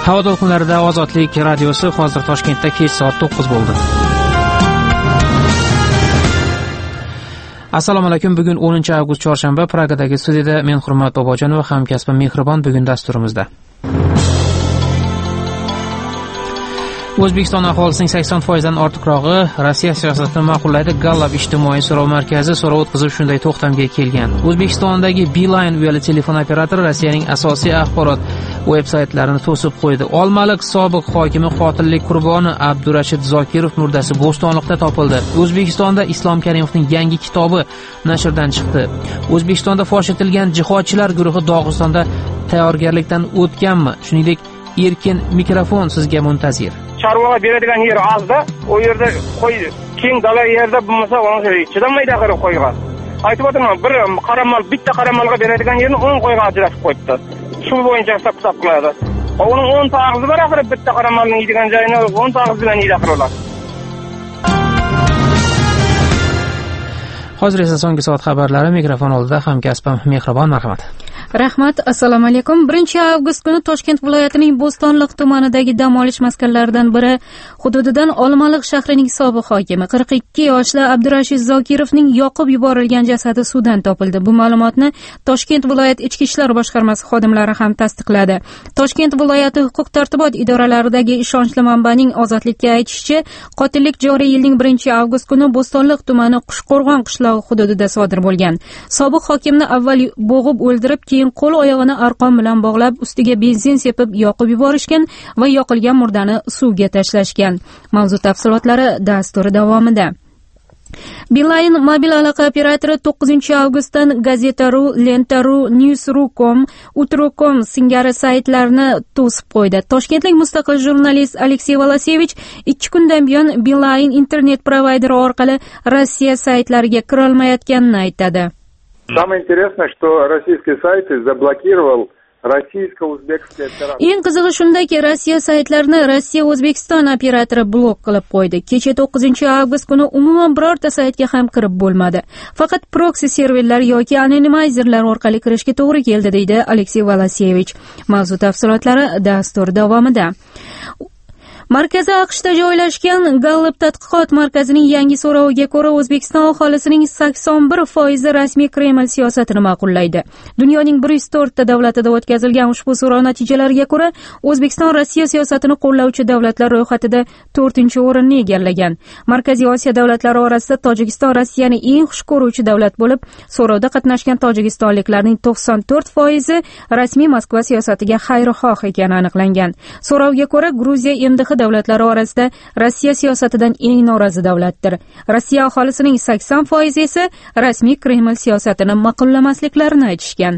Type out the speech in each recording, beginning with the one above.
Havo to'lqinlarida Ozodlik radiosi, hozir Toshkentda kech soat 9 bo'ldi. Assalomu alaykum. Bugun 10-avgust chorshanba. Pragadagi studiyada men Hurmat Bobojon va hamkasbim Mehribon bugun dasturimizda. O'zbekiston aholisining 80% dan ortiqrog'i Rossiya siyosatini ma'qullaydi. Gallup ijtimoiy so'rov markazi so'rov o'tkazib shunday to'xtamga kelgan. O'zbekistondagi Beeline uyali telefon operatori Rossiyaning asosiy axborot veb-saytlarini to'sib qo'ydi. Olmaliq sobiq hokimi qotillik qurboni Abdurashid Zokirov murdasi Bo'stonliqda topildi. O'zbekistonda Islom Karimovning yangi kitobi nashrdan chiqdi. O'zbekistonda fosh etilgan jihodchilar guruhi Dog'istonda tayyorgarlikdan o'tganmi? Shuningdek, erkin mikrofon sizga muntazir. Chorvaga beradigan yer ozda, o yerda qo'y keng dala yerda bo'lmasa, o'sha chidamaydi axir qo'yga. Aytib o'tiraman, bir qaramal, bitta qaramalga beradigan yerni 10 qo'yga ajratib qo'ydi. Shu bo'yicha hisob qiladi. Uning 10 tag'izi bor axir, bitta qaramalning yeydigan joyini 10 tag'iz bilan yeydi axir ular. Hozir esa so'nggi soat xabarlari mikrofon oldida hamkasbim Mehribon, marhamat. Rahmat, assalomu alaykum. 1-avgust kuni Toshkent viloyatining Bo'stonliq tumanidagi dam olish maskanlaridan biri hududidan Olmaliq shahrining sobiq hokimi 42 yoshli Abdurashid Zokirovning yoqib yuborilgan jasadi suvdan topildi. Bu ma'lumotni Toshkent viloyat ichki ishlar boshqarmasi xodimlari ham tasdiqladi. Toshkent viloyati huquq-tartibot idoralaridagi ishonchli manbaning Ozodlikka aytishicha, qotillik joriy yilning 1-avgust kuni Bo'stonliq tumani Qushqo'rg'on qishlog'i hududida sodir bo'lgan. Sobiq hokimni avval bo'g'ib o'ldirib, keyin qo'l oyog'ini arqon bilan bog'lab, ustiga benzin sepib yoqib yuborishgan va yoqilgan murdani suvga tashlashgan. Mavzu tafsilotlari dastur davomida. Beeline mobil aloqa operatori 9-avgustdan Gazeta.ru, Lenta.ru, News.ru.com, Utro.com singari saytlarni to'sib qo'ydi. Toshkentlik mustaqil jurnalist Aleksey Volasevich 2 kundan buyon Beeline internet provayderi orqali Rossiya saytlariga kira olmayotganini aytadi. Самое интересное, что российские сайты заблокировал российско-узбекский оператор. Eng qizig'i shundaki, Rossiya saytlarini Rossiya-O'zbekiston operatori blok qilib qo'ydi. Kecha 9-avgust kuni umuman birorta saytga ham kirib bo'lmadi. Faqat proksi serverlar yoki anonimizerlar orqali kirishga to'g'ri keldi, deydi Aleksey Volasevich. Mavzu tafsilotlari dastur davomida. Markaziy AQShda joylashgan Gallup tadqiqot markazining yangi so'roviga ko'ra, O'zbekiston aholisining 81% rasmiy Kreml siyosatini ma'qullaydi. Dunyoning 104 ta davlatida o'tkazilgan ushbu so'rov natijalariga ko'ra, O'zbekiston Rossiya siyosatini qo'llovchi davlatlar ro'yxatida 4-o'rinni egallagan. Markaziy Osiyo davlatlari orasida Tojikiston Rossiyani eng xush ko'ruvchi davlat bo'lib, so'rovda qatnashgan tojikistonliklarning 94% rasmiy Moskva siyosatiga xayrixoh ekani aniqlangan. So'rovga ko'ra, Gruziya MDH davlatlari orasida Rossiya siyosatidan eng norozi davlatdir. Rossiya aholisining 80% esa rasmiy Kreml siyosatini ma'qullamasliklarini aytishgan.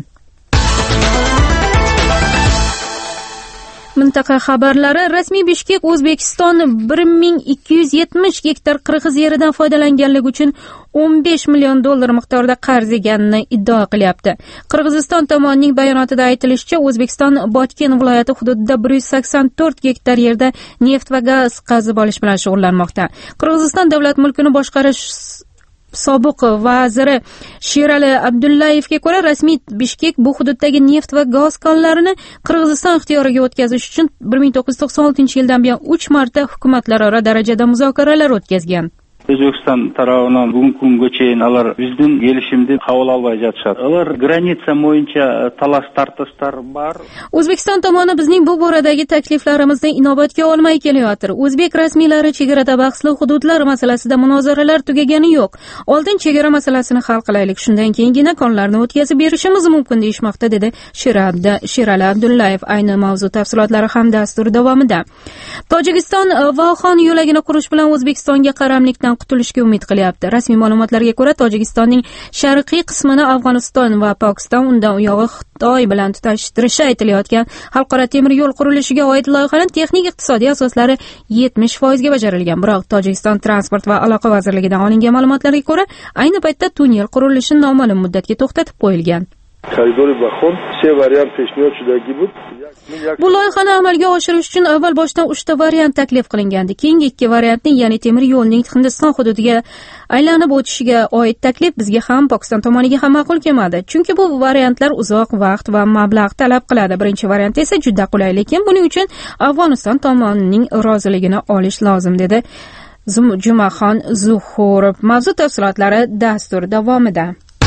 Mintaqa xabarlari. Rasmiy Bishkek O'zbekiston 1270 gektar qirg'iz yeridan foydalanganligi uchun $15 million miqdorida qarz eganini iddao qilyapti. Qirg'iziston tomonining bayonotida aytilishicha, O'zbekiston Botken viloyati hududida 184 gektar yerda neft va gaz qazib olish bilan shug'ullanmoqda. Qirg'iziston davlat mulkini boshqarish sobiq vaziri Sherali Abdullayevga ko'ra, rasmiy Bishkek bu hududdagi neft va gaz konlarini Qirg'iziston ixtiyoriga o'tkazish uchun 1996-yildan buyon 3 marta hukumatlararo darajada muzokaralar o'tkazgan. O'zbekiston tarafidan bugungi kungacha ular bizning kelishimni qabul olmay жатышат. Ular granitsa bo'yicha talash tartishlar bor. O'zbekiston tomoni bizning bu boradagi takliflarimizni inobatga olmay kelayotir. O'zbek rasmiylari chegarada bahsli hududlar masalasida munozaralar tugagani yo'q. Oldin chegara masalasini hal qilaylik, shundan keyingina konlarni o'tkazib berishimiz mumkin deyishmoqda, dedi Sherali Abdullayev. Ayni mavzu tafsilotlari ham dastur davomida. Tojikiston Voxon yo'lagini qurish bilan O'zbekistonga qaramlikdan qutulishga umid qilyapti. Rasmiy ma'lumotlarga ko'ra, Tojikistonning sharqiy qismini Afg'oniston va Pokiston, undan u yog'i Xitoy bilan tutashtirishi aytilayotgan xalqaro temir yo'l qurilishiga oid loyihaning texnik iqtisodiy asoslari 70% ga bajarilgan. Biroq Tojikiston transport va aloqa vazirligidan olingan ma'lumotlarga ko'ra, ayni paytda tunnel qurilishi noma'lum muddatga to'xtatib qo'yilgan. Xaridori Baxon все вариант пешниҳод шудагӣ буд. Bu loyihani amalga oshirish uchun avval boshdan 3 ta variant taklif qilingandi. Keyingi 2 variantning, ya'ni temir yo'lning Hindiston hududiga aylanib o'tishiga oid taklif bizga ham Pokiston tomoniga ham ma'qul kelmadi. Chunki bu variantlar uzoq vaqt va mablag' talab qiladi. Birinchi variant esa juda qulay, lekin buning uchun Afg'oniston tomonining roziligini olish lozim, dedi Jumaxon Zuhurov. Mavzu tafsilotlari dastur davomida.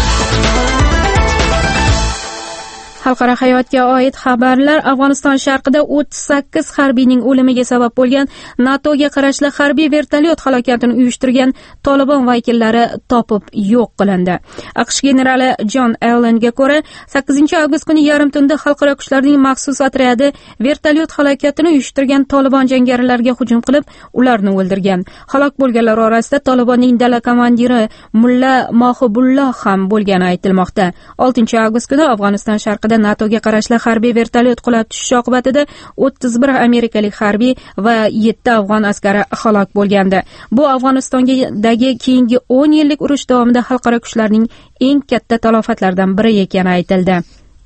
Xalqaro hayotga oid xabarlar. Afg'oniston sharqida 38 harbiyning o'limiga sabab bo'lgan NATOga qarashli harbiy vertolyot halokatini uyushtirgan Tolibon vakillari topib yo'q qilindi. AQSh generali Jon Allenga ko'ra, 8-avgust kuni yarim tunda xalqaro kuchlarning maxsus otryadi vertolyot halokatini uyushtirgan Tolibon jangarilarga hujum qilib, ularni o'ldirgan. Halok bo'lganlar orasida Tolibonning dala komandiri Mulla Mohibulloh ham bo'lgani aytilmoqda. 6-avgust kuni Afg'oniston sharqida NATOga qarashli harbiy vertolyot qulab tushishi oqibatida 31 amerikalik harbiy va 7 afg'on askari halok bo'lgandi. Bu Afg'onistondagi keyingi 10 yillik urush davomida xalqaro kuchlarning eng katta talofatlaridan biri ekani aytildi.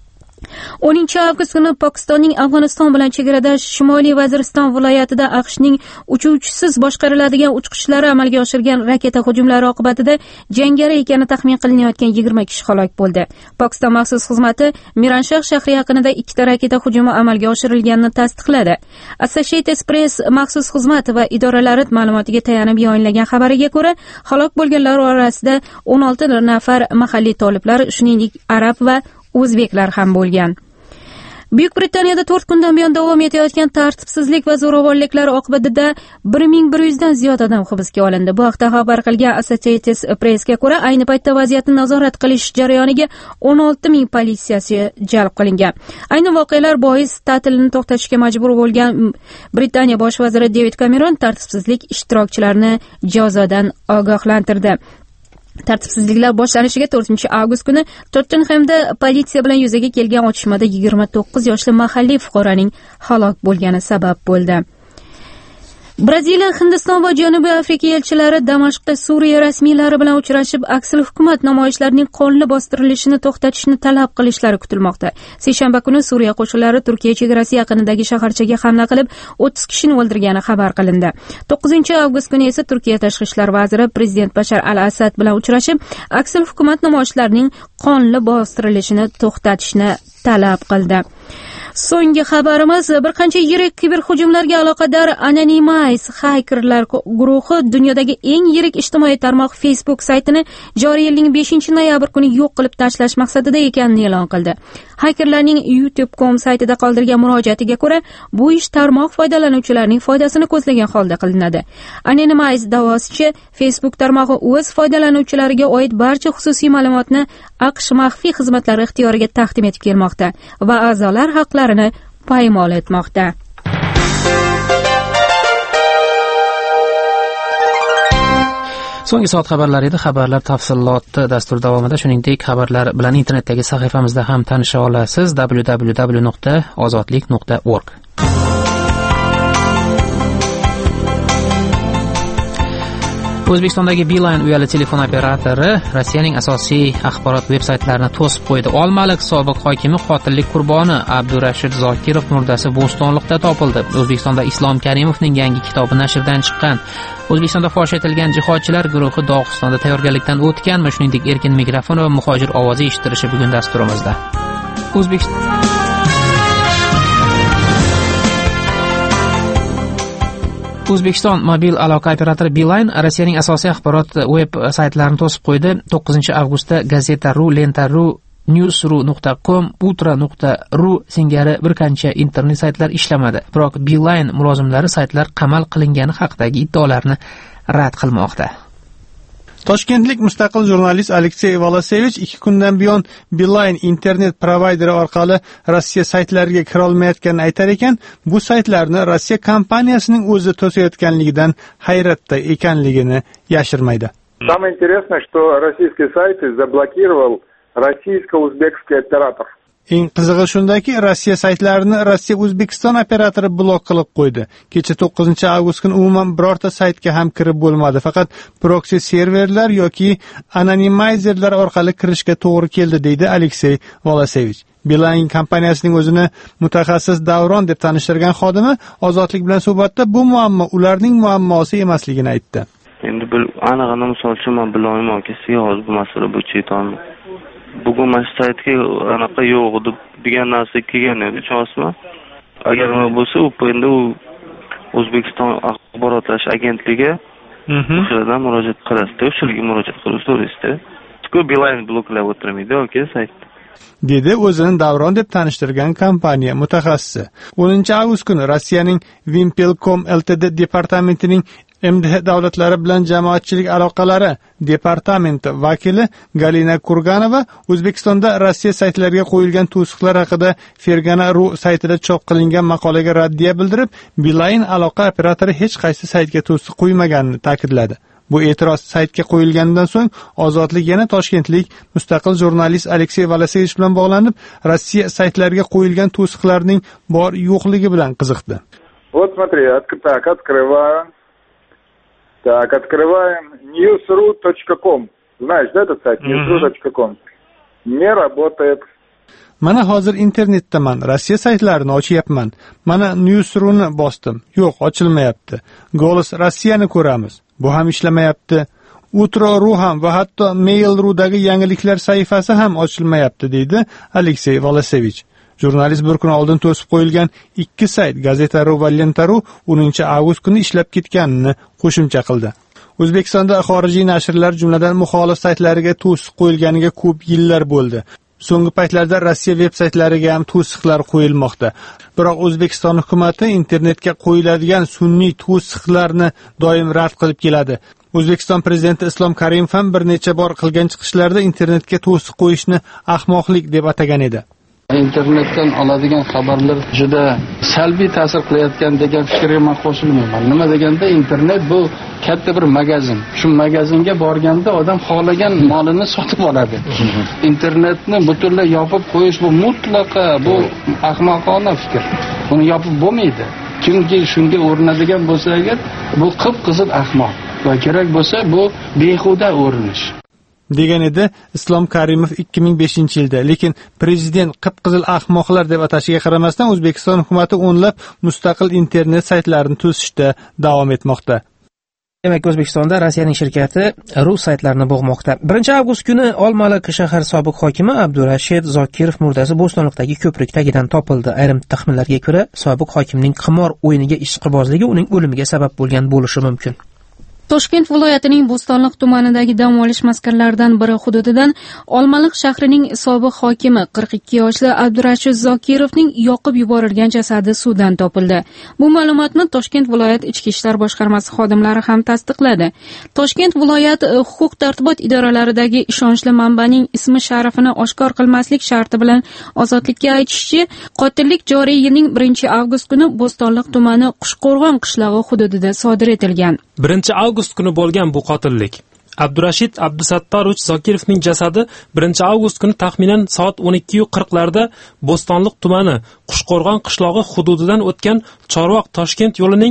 10-avgust kuni Pokistonning Afg'oniston bilan chegarada Shimoliy Vaziriston viloyatida AQShning uchuvchisiz boshqariladigan uchqishlari amalga oshirgan raketa hujumlari oqibatida jangari ekani taxmin qilinayotgan 20 kishi halok bo'ldi. Pokiston maxsus xizmati Miranshah shahri yaqinida 2 ta raketa hujumi amalga oshirilganini tasdiqladi. Associated Press maxsus xizmati va idoralari ma'lumotiga tayanib yo'nlagan xabariga ko'ra, halok bo'lganlar orasida 16 nafar mahalliy toliblar, shuningdek arab va o'zbeklar ham bo'lgan. Buyuk Britaniyada 4 kundan buyon davom etayotgan tartibsizlik va zo'ravonliklar oqibatida 1100 dan ziyod odam hibsga olindi. Bu haqda xabar qilgan Associated Pressga ko'ra, ayni paytda vaziyatni nazorat qilish jarayoniga 16000 politsiyachi jalb qilingan. Ayni voqealar bois ta'tilni to'xtatishga majbur bo'lgan Britaniya bosh vaziri David Cameron tartibsizlik ishtirokchilarini jazodan ogohlantirdi. Tartibsizliklar boshlanishiga 4-avgust kuni Tottenhamda politsiya bilan yuzaga kelgan otishmada 29 yoshli mahalliy fuqaroning halok bo'lgani sabab bo'ldi. Braziliya, Hindiston va Janubiy Afrika elchilari Damashqda Suriya rasmiylari bilan uchrashib, aksil hukumat namoyishlarining qonli bostirilishini to'xtatishni talab qilishlari kutilmoqda. Seshanba kuni Suriya qo'shinlari Turkiya chegarasi yaqinidagi shaharchaga hamla qilib, 30 kishini o'ldirgani xabar qilindi. 9-avgust kuni esa Turkiya tashqi ishlar vaziri prezident Bashar al-Asad bilan uchrashib, aksil hukumat namoyishlarining qonli bostirilishini to'xtatishni talab qildi. So'nggi xabarimiz, bir qancha yirik kiberhujumlarga aloqador Anonymous hakerlar guruhi dunyodagi eng yirik ijtimoiy tarmoq Facebook saytini joriy yilning 5-noyabr kuni yo'q qilib tashlash maqsadida ekanini e'lon qildi. Hakerlarning YouTube.com saytida qoldirgan murojaatiga ko'ra, bu ish tarmoq foydalanuvchilarining foydasini ko'zlagan holda qilinadi. Anonymous da'vosicha, Facebook tarmog'i o'z foydalanuvchilariga oid barcha xususiy ma'lumotni AQSh maxfiy xizmatlari ixtiyoriga taqdim etib kelmoqda va a'zolar haqlarini poymol etmoqda. So'nggi soat xabarlari edi. Xabarlar tafsiloti dastur davomida, shuningdek xabarlar bilan internetdagi sahifamizda ham tanisha olasiz. www.ozodlik.org. O'zbekistondagi Beeline uyali telefon operatori Rossiyaning asosiy axborot veb-saytlarini to'sib qo'ydi. Olmaliq sobiq hokimi qotillik qurboni Abdurashid Zokirov murdasi Bo'stonliqda topildi. O'zbekistonda Islom Karimovning yangi kitobi nashrdan chiqqan. O'zbekistonda fosh etilgan jihodchilar guruhi Dog'istonda tayyorgarlikdan o'tganmi? Shuningdek, erkin mikrofon va muhojir ovozi eshitilishi bugun dasturimizda. O'zbekiston mobil aloqa operatori Beeline Rossiyaning asosiy axborot veb saytlarini to'sib qo'ydi. 9-avgustda Gazeta.ru, Lenta.ru, News.ru.com, Utra.ru singari bir qancha internet saytlar ishlamadi. Biroq Beeline mulozimlari saytlar qamal qilingani haqidagi iddaolarni rad qilmoqda. Toshkentlik mustaqil jurnalist Aleksey Volosevich 2 kundan buyon Beeline internet provayderi orqali Rossiya saytlariga kira olmayotganini aytar ekan, bu saytlarni Rossiya kompaniyasining o'zi to'sayotganligidan hayratda ekanligini yashirmaydi. Самое интересное, что российские сайты заблокировал российско-узбекский оператор. Eng qizig'i shundaki, Rossiya saytlarini Rossiya O'zbekiston operatori blok qilib qo'ydi. Kecha 9-avgust kuni umuman birorta saytga ham kirib bo'lmadi. Faqat proksi serverlar yoki anonimizerlar orqali kirishga to'g'ri keldi, deydi Aleksey Volasevich. Beeline kompaniyasining o'zini mutaxassis Davron deb tanishtirgan xodimi Ozodlik bilan suhbatda bu muammo ularning muammosi emasligini aytdi. Endi bu aniqini misol uchun men bilmayman, sizga hozir bu masala bo'yicha aytaman. Bugun mana saytga anaqa yo'q degan narsa kelgan edi, chosma. Agar nima bo'lsa, u endi u O'zbekiston axborotlash agentligi o'shalardan murojaat qilasiz, o'shalarga murojaat qilib so'raysiz. Shu Beeline bloklab o'tirmaydi, yoki saytni. Dedi o'zini Davron deb tanishtirgan kompaniya mutaxassisi. 10-avgust kuni Rossiyaning Vimpelcom Ltd departamentining MDH davlatlari bilan jamoatchilik aloqalari departamenti vakili Galina Kurganova O'zbekistonda Rossiya saytlariga qo'yilgan to'siqlar haqida Fergana.ru saytida chop qilingan maqolaga raddiya bildirib, Beeline aloqa operatori hech qaysi saytga to'siq qo'ymaganini ta'kidladi. Bu e'tiroz saytga qo'yilganidan so'ng Ozodlik yana toshkentlik mustaqil jurnalist Aleksey Volasevich bilan bog'lanib, Rossiya saytlariga qo'yilgan to'siqlarning bor yo'qligi bilan qiziqdi. Вот смотри, открываю. Так, открываем newsru.com. Знаешь, да, этот сайт? newsru.com. Не работает. Mana hozir internetdaman, Rossiya saytlarini ochyapman. Mana Newsru-ni bosdim. Yo'q, ochilmayapti. Golos Rossiyani ko'ramiz. Bu ham ishlamayapti. Utro.ru ham va hatto Mail.ru'dagi yangiliklar sahifasi ham ochilmayapti, deydi Aleksey Volasevich. Jurnalist bir kun oldin to'sib qo'yilgan 2 sayt, Gazeta.ru va Lenta.ru 10-avgust kuni ishlab ketganini qo'shimcha qildi. O'zbekistonda xorijiy nashrlar, jumladan muxolif saytlariga to'siq qo'yilganiga ko'p yillar bo'ldi. So'nggi paytlarda Rossiya veb-saytlariga ham to'siqlar qo'yilmoqda. Biroq O'zbekiston hukumatı internetga qo'yiladigan sun'iy to'siqlarni doim rad qilib keladi. O'zbekiston prezidenti Islom Karimov ham bir necha bor qilgan chiqishlarda internetga to'siq qo'yishni ahmoqlik deb atagan edi. Internetdan oladigan xabarlar juda salbiy ta'sir qilayotgan degan fikrga men qo'shilmayman. Nima deganda internet bu katta bir magazin. Shu magazinga borganda odam xohlagan molini sotib oladi. Internetni butunlay yopib qo'yish bu mutlaqo bu ahmoqona fikr. Buni yopib bo'lmaydi. Kimki shunga o'rnadigan bo'lsa agar bu qip-qizil ahmoq va kerak bo'lsa bu behuda o'rinish. degan edi Islom Karimov 2005-yilda. Lekin prezident qip-qizil ahmoqlar deb atashiga qaramasdan O'zbekiston hukumatı o'nlab mustaqil internet saytlarini to'sishda davom etmoqda. Demak, O'zbekistonda Rossiyaning shirkati rus saytlarini bo'g'moqda. 1-avgust kuni Olmaliq shahar sobiq hokimi Abdurashid Zokirov murdasi Bo'stonliqdagi ko'prik tagidan topildi. Ayrim taxminlarga ko'ra, sobiq hokimning qimor o'yiniga ishqibozligi uning o'limiga sabab bo'lgan bo'lishi mumkin. Toshkent viloyatining Bo'stonliq tumanidagi dam olish maskanlaridan biri hududidan Olmaliq shahrining sobiq hokimi 42 yoshli Abdurashid Zokirovning yoqib yuborilgan jasadi suvdan topildi. Bu ma'lumotni Toshkent viloyat ichki ishlar boshqarmasi xodimlari ham tasdiqladi. Toshkent viloyat huquq-tartibot idoralaridagi ishonchli manbaning ismi sharifini oshkor qilmaslik sharti bilan Ozodlikka aytishicha, qotillik joriy yilning 1-avgust kuni Bo'stonliq tumani Qushqo'rg'on qishlog'i hududida sodir etilgan. 1-avgust kuni bo'lgan bu qotillik. Abdurashid Abdusattorovich Zokirovning jasadi 1-avgust kuni taxminan soat 12:40larda Bo'stonliq tumani Qushqo'rg'on qishlog'i hududidan o'tgan Chorvoq Toshkent yo'lining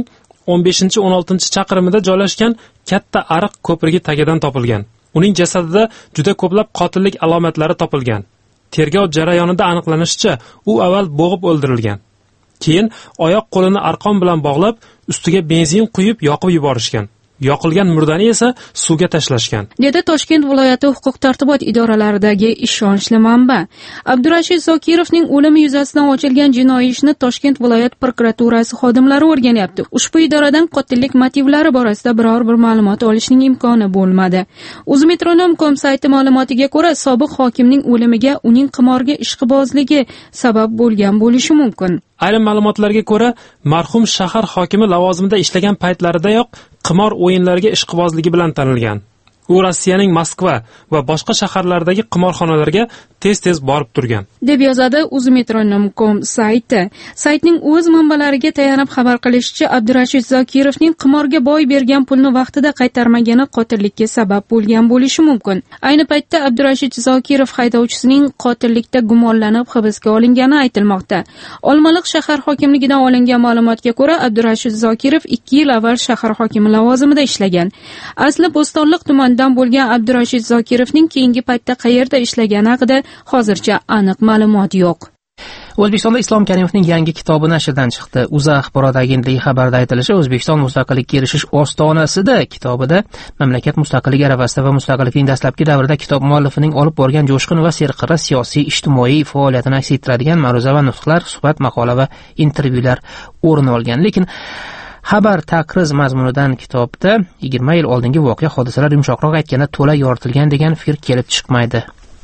15-16 chaqirimida joylashgan katta ariq ko'prigi tagidan topilgan. Uning jasadida juda ko'plab qotillik alomatlari topilgan. Tergov jarayonida aniqlanishicha, u avval bo'g'ib o'ldirilgan. Keyin oyoq qo'lini arqon bilan bog'lab, ustiga benzin quyib yoqib yuborishgan. Yoqilgan murdani esa suvga tashlashgan, dedi Toshkent viloyati huquq-tartibot idoralaridagi ishonchli manba. Abdurashid Zokirovning o'limi yuzasidan ochilgan jinoiy ishni Toshkent viloyat prokuraturasi xodimlari o'rganyapti. Ushbu idoradan qotillik motivlari borasida biror bir ma'lumot olishning imkoni bo'lmadi. Uzmetronom.com sayti ma'lumotiga ko'ra, sobiq hokimning o'limiga uning qimorga ishqibozligi sabab bo'lgan bo'lishi mumkin. Ayrim ma'lumotlarga ko'ra, marhum shahar hokimi lavozimida ishlagan paytlaridayoq qimor o'yinlariga ishqibozligi bilan tanilgan. u Rossiyaning Moskva va boshqa shaharlardagi qimorxonalarga tez-tez borib turgan, deb yozadi uzmetro.com sayti. Saytning o'z manbalariga tayanib xabar qilishicha, Abdurashid Zokirovning qimorga boy bergan pulni vaqtida qaytarmagani qotillikka sabab bo'lgan bo'lishi mumkin. Ayni paytda Abdurashid Zokirov haydovchisining qotillikda gumonlanib hibsga olingani aytilmoqda. Olmaliq shahar hokimligidan olingan ma'lumotga ko'ra, Abdurashid Zokirov 2 yil avval shahar hokimi lavozimida ishlagan. Asli Bo'stonliq tumanidan bo'lgan Abdurashid Zokirovning keyingi paytda qayerda ishlagani haqida hozircha aniq ma'lumot yo'q. O'zbekistonda Islom Karimovning yangi kitobi nashrdan chiqdi. O'zA axborot agentligi xabarida aytilishicha, O'zbekiston mustaqillikka erishish ostonasida kitobida mamlakat mustaqilligi arafasida va mustaqillikning dastlabki davrida kitob muallifining olib borgan jo'shqin va serqirra siyosiy, ijtimoiy faoliyatini aks ettiradigan ma'ruza va nutqlar, suhbat, maqola va intervyular o'rin olgan. Lekin xabar taqriz mazmunidan kitobda 20 yil oldingi voqea hodisalar yumshoqroq aytganda to'la yoritilgan degan fikr kelib chiqmaydi.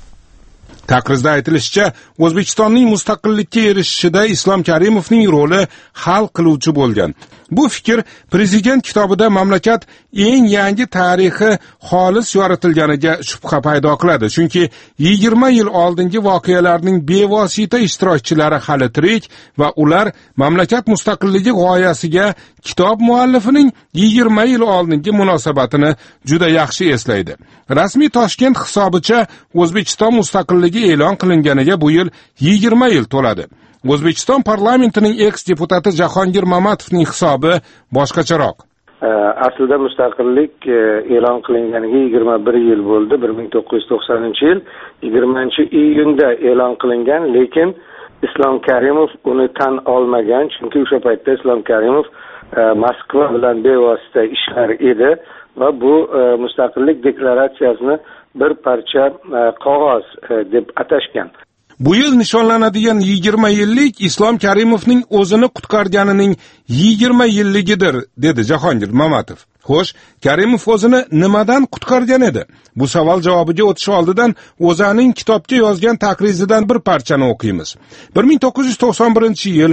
Taqrizda aytilishicha, O'zbekistonning mustaqillikka erishishida Islom Karimovning roli hal qiluvchi bo'lgan. Bu fikr prezident kitobida mamlakat eng yangi tarixi xolis yoritilganiga shubha paydo qiladi. Chunki 20 yil oldingi voqealarning bevosita ishtirokchilari hali tirik va ular mamlakat mustaqilligi g'oyasiga kitob muallifining 20 yil oldingi munosabatini juda yaxshi eslaydi. Rasmiy Toshkent hisobicha O'zbekiston mustaqilligi e'lon qilinganiga bu yil 20 yil to'ladi. O'zbekiston parlamentining eks-deputati Jahongir Mamatovning hisobi boshqacharoq. Aslida mustaqillik e'lon qilinganiga 21 yil bo'ldi. 1990-yil 20-iyunda e'lon qilingan, lekin Islom Karimov uni tan olmagan, chunki o'sha paytda Islom Karimov Moskva bilan bevosita ishlar edi va bu mustaqillik deklaratsiyasini bir parcha qog'oz deb atashgan. Bu yil nishonlanadigan 20 yillik Islom Karimovning o'zini qutqarganining 20 yilligidir, dedi Jahongir Mamatov. Xo'sh, Karimov o'zini nimadan qutqargan edi? Bu savol javobiga o'tish oldidan O'zAning kitobga yozgan taqrizidan bir parchani o'qiymiz. 1991-yil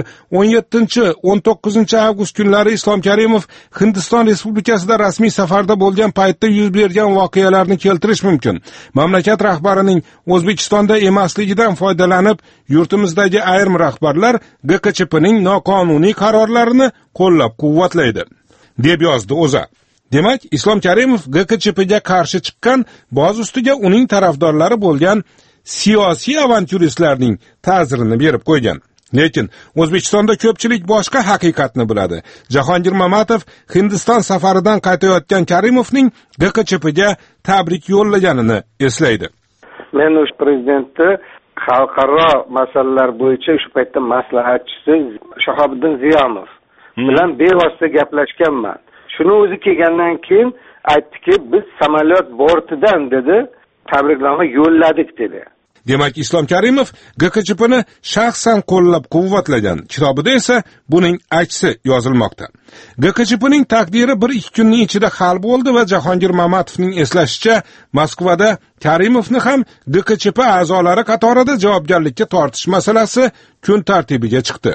17-19 avgust kunlari Islom Karimov Hindiston Respublikasida rasmiy safarda bo'lgan paytda yuz bergan voqealarni keltirish mumkin. Mamlakat rahbarining O'zbekistonda emasligidan foydalanib, yurtimizdagi ayrim rahbarlar GKChPning noqonuniy qarorlarini qo'llab-quvvatlaydi, deb yozdi O'zA. Demak, Islom Karimov GKChPga qarshi chiqqan, boz ustiga uning tarafdorlari bo'lgan siyosiy avantyuristlarning ta'zirini berib qo'ygan. Lekin O'zbekistonda ko'pchilik boshqa haqiqatni biladi. Jahongir Mamatov Hindiston safaridan qaytayotgan Karimovning GKChPga tabrik yo'llaganini eslaydi. Men o'sha prezidentni xalqaro masalalar bo'yicha shu paytda maslahatchisi Shahobiddin Ziyomov bilan bevosita gaplashganman. Shuni o'zi kelgandan keyin aytdiki, biz samolyot bortidan dedi, tabriknoma yo'lladik dedi. Demak, Islom Karimov GKChPni shaxsan qo'llab-quvvatlagan. Kitobida esa buning aksi yozilmoqda. GKChPning taqdiri 1-2 kunning ichida hal bo'ldi va Jahongir Mamatovning eslashicha, Moskvada Karimovni ham GKChP a'zolari qatorida javobgarlikka tortish masalasi kun tartibiga chiqdi.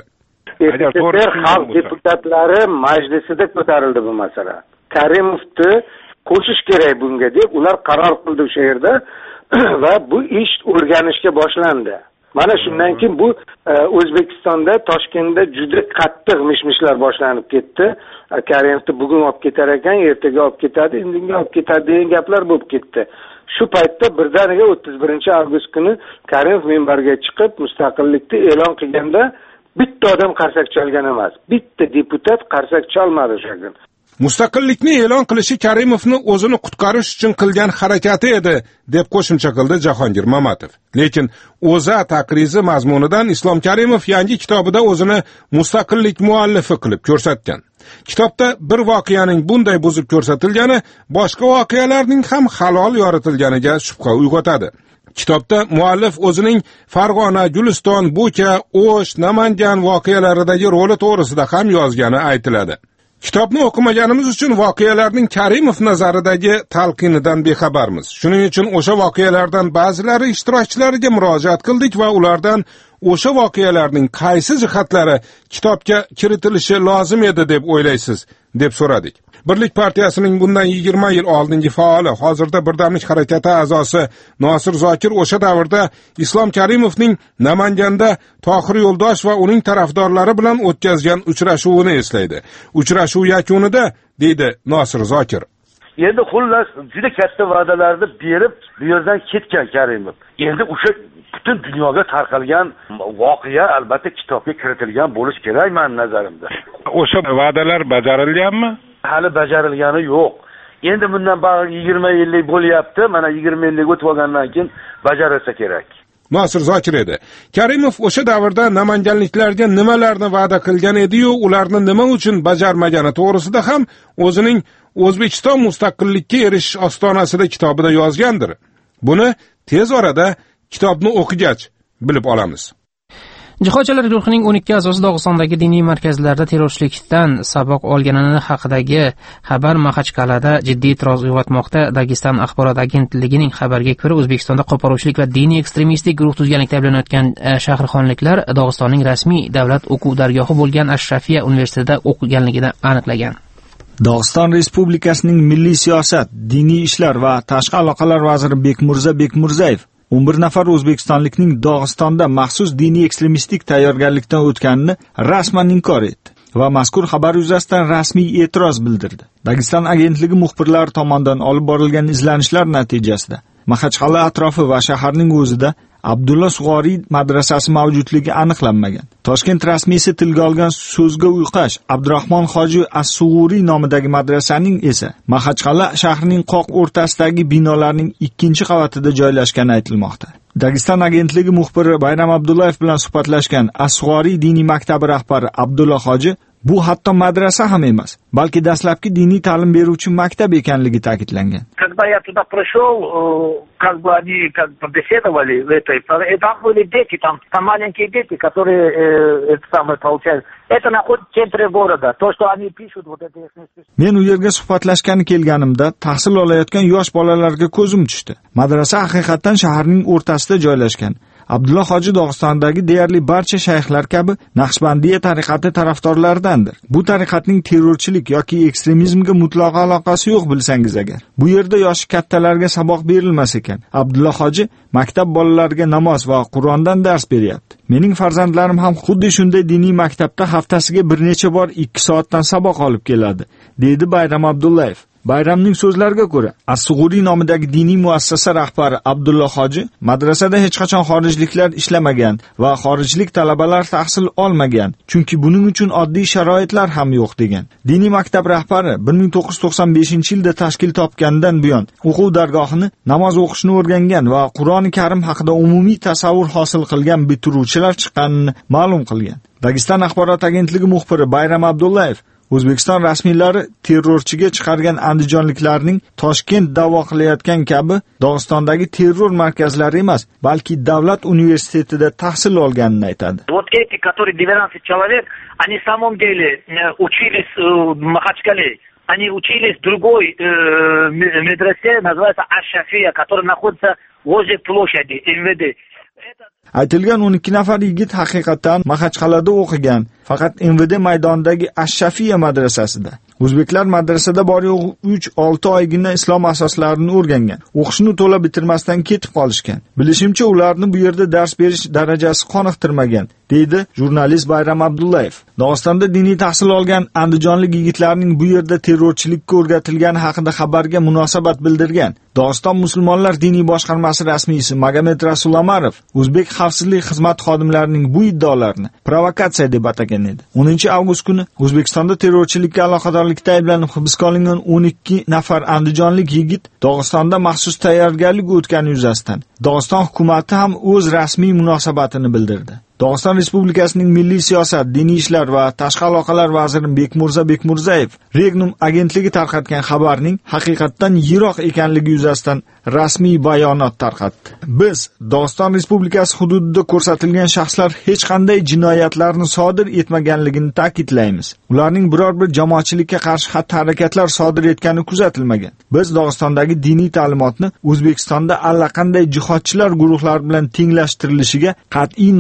Xalq deputatlari majlisida ko'tarildi bu masala. Karimovni qo'shish kerak bunga deb ular qaror qildi o'sha yerda va bu ish o'rganishga boshlandi. Mana shundan keyin bu O'zbekistonda, Toshkentda juda qattiq mishmishlar boshlanib ketdi. Karimovni bugun olib ketar ekan, ertaga olib ketadi, indinga olib ketadi degan gaplar bo'lib ketdi. Shu paytda birdaniga 31-avgust kuni Karimov minbarga chiqib mustaqillikni e'lon qilganda bitta odam qarsak chalgan emas. Bitta deputat qarsak chalmadi o'sha kun. Mustaqillikni e'lon qilishi Karimovni o'zini qutqarish uchun qilgan harakati edi, deb qo'shimcha qildi Jahongir Mamatov. Lekin O'zA taqrizi mazmunidan Islom Karimov yangi kitobida o'zini mustaqillik muallifi qilib ko'rsatgan. Kitobda bir voqeaning bunday buzib ko'rsatilgani boshqa voqealarning ham halol yoritilganiga shubha uyg'otadi. Kitobda muallif o'zining Farg'ona, Guliston, Bo'ka, O'sh, Namangan voqealaridagi roli to'g'risida ham yozgani aytiladi. Kitobni o'qimaganimiz uchun voqealarning Karimov nazaridagi talqinidan bexabarmiz. Shuning uchun o'sha voqealardan ba'zilari ishtirokchilariga murojaat qildik va ulardan o'sha voqealarning qaysi jihatlari kitobga kiritilishi lozim edi deb o'ylaysiz, deb so'radik. Birlik partiyasining bundan 20 yil oldingi faoli, hozirda Birdamlik harakati a'zosi Nosir Zokir o'sha davrda Islom Karimovning Namanganda Tohir Yo'ldosh va uning tarafdorlari bilan o'tkazgan uchrashuvini eslaydi. Uchrashuv yakunida deydi Nosir Zokir: Endi xullas juda katta va'dalarni berib, bu yerdan ketgan Karimov. Endi o'sha butun dunyoga tarqalgan voqea albatta kitobga kiritilgan bo'lish kerak men nazarimda. O'sha va'dalar bajarilganmi? Hali bajarilgani yo'q. Endi bundan bag'ir 20 yillik bo'lyapti. Mana 20 yillik o'tib olgandan keyin bajarilsa kerak. Nosir Zokir edi. Karimov o'sha davrda namanganliklarga nimalarni va'da qilgan edi-yu, ularni nima uchun bajarmagani to'g'risida ham o'zining O'zbekiston mustaqillikka erishish ostonasida kitobida yozgandir. Buni tez orada kitobni o'qigach bilib olamiz. Jihodchilar guruhining 12 a'zosi Dog'istondagi diniy markazlarda terrorchilikdan saboq olganini haqidagi xabar Maxachqal'ada jiddiy e'tiroz uyg'otmoqda. Dagestan axborot agentligining xabariga ko'ra, O'zbekistonda qo'poruvchilik va diniy ekstremistik guruh tuzganlikda ayblanayotgan shahrixonliklar Dog'istonning rasmiy davlat o'quv dargohi bo'lgan Ashrafiya universitetida o'qiganligini aniqlagan. Dog'iston Respublikasining milliy siyosat, diniy ishlar va tashqi aloqalar vaziri Bekmurza Bekmurzayev 11 nafar o'zbekistonlikning Dog'istonda maxsus diniy ekstremistik tayyorgarlikdan o'tganini rasman inkor etdi va mazkur xabar yuzasidan rasmiy e'tiroz bildirdi. Dagestan agentligi muxbirlari tomonidan olib borilgan izlanishlar natijasida Maxachqal'a atrofi va shaharning o'zida Abdulla Sug'oriy madrasasi mavjudligi aniqlanmagan. Toshkent rasmiysi tilga olgan so'zga uyqash Abdurahmon Hoji As-Sug'uriy nomidagi madrasaning esa Maxachqal'a shahrining qoq o'rtasidagi binolarning 2-qavatida joylashgani aytilmoqda. Dagestan agentligi muxbiri Bayram Abdullayev bilan suhbatlashgan As-Sug'oriy diniy maktabi rahbari Abdulla Hoji bu hatto madrasa ham emas, balki dastlabki diniy ta'lim beruvchi maktab ekanligi ta'kidlangan. Когда я туда пришел, как бы они беседовали в этой, там были дети, там маленькие дети, которые это самое получают. Это находится в центре города. То, что они пишут, вот это. Men u yerga suhbatlashgani kelganimda tahsil olayotgan yosh bolalarga ko'zim tushdi. Madrasa haqiqatan shaharning o'rtasida joylashgan. Abdulla Hoji Dog'istondagi deyarli barcha shayxlar kabi Naqshbandiya tariqati tarafdorlaridandir. Bu tariqatning terrorchilik yoki ekstremizmga mutlaqo aloqasi yo'q bilsangiz agar. Bu yerda yoshi kattalarga saboq berilmas ekan. Abdulla Hoji maktab bolalariga namoz va Qur'ondan dars beryapti. Mening farzandlarim ham xuddi shunday diniy maktabda haftasiga bir necha bor 2 soatdan saboq olib keladi, dedi Bayram Abdullayev. Bayramning so'zlariga ko'ra, As-Sug'uriy nomidagi diniy muassasa rahbari Abdulla Hoji madrasada hech qachon xorijliklar ishlamagan va xorijlik talabalar tahsil olmagan, chunki buning uchun oddiy sharoitlar ham yo'q degan. Diniy maktab rahbari 1995-yilda tashkil topgandan buyon o'quv dargohini namoz o'qishni o'rgangan va Qur'oni Karim haqida umumiy tasavvur hosil qilgan bitiruvchilar chiqqanini ma'lum qilgan. Dagestan axborot agentligi muxbiri Bayram Abdullayev O'zbekiston rasmiylari terrorchiga chiqargan andijonliklarning Toshkent da'vo qilayotgan kabi Dog'istondagi terror markazlari emas, balki davlat universitetida tahsil olganini aytadi. Вот эти, которые 12 человек, они в самом деле учились в Махачкале. Они учились в другой медресе, называется Аш-Шафия, которая находится возле площади МВД. Aytilgan 12 nafar yigit haqiqatan Maxachqal'ada o'qigan, faqat MVD maydonidagi Ash-Shafiya madrasasida. O'zbeklar madrasada bor yo'q 3-6 oygina islom asoslarini o'rgangan. O'qishni to'la bitirmasdan ketib qolishgan. Bilishimcha, ularni bu yerda dars berish darajasi qoniqtirmagan, deydi jurnalist Bayram Abdullayev. Dog'istonda diniy tahsil olgan andijonlik yigitlarning bu yerda terrorchilikka o'rgatilgani haqida xabarga munosabat bildirgan Dog'iston musulmonlar diniy boshqarmasi rasmiysi Magomed Rasulomarov O'zbek xavfsizlik xizmati xodimlarining bu iddaolarini provokatsiya deb atagan edi. 10-avgust kuni O'zbekistonda terrorchilikka aloqadorlikda ayblanib hibsga olingan 12 nafar andijonlik yigit Dog'istonda maxsus tayyorgarlik o'tgani yuzasidan Dog'iston hukumatı ham o'z rasmiy munosabatini bildirdi. Dog'iston Respublikasining milliy siyosat, diniy ishlar va tashqi aloqalar vaziri Bekmurza Bekmurzayev Regnum agentligi tarqatgan xabarning haqiqatdan yiroq ekanligi yuzasidan rasmiy bayonot tarqatdi. Biz Dog'iston Respublikasi hududida ko'rsatilgan shaxslar hech qanday jinoyatlarni sodir etmaganligini ta'kidlaymiz. Ularning biror bir jamoatchilikka qarshi xatti-harakatlar sodir etgani kuzatilmagan. Biz Dog'istondagi diniy ta'limotni O'zbekistonda allaqanday jihodchilar guruhlari bilan tenglashtirilishiga qat'iy norozilik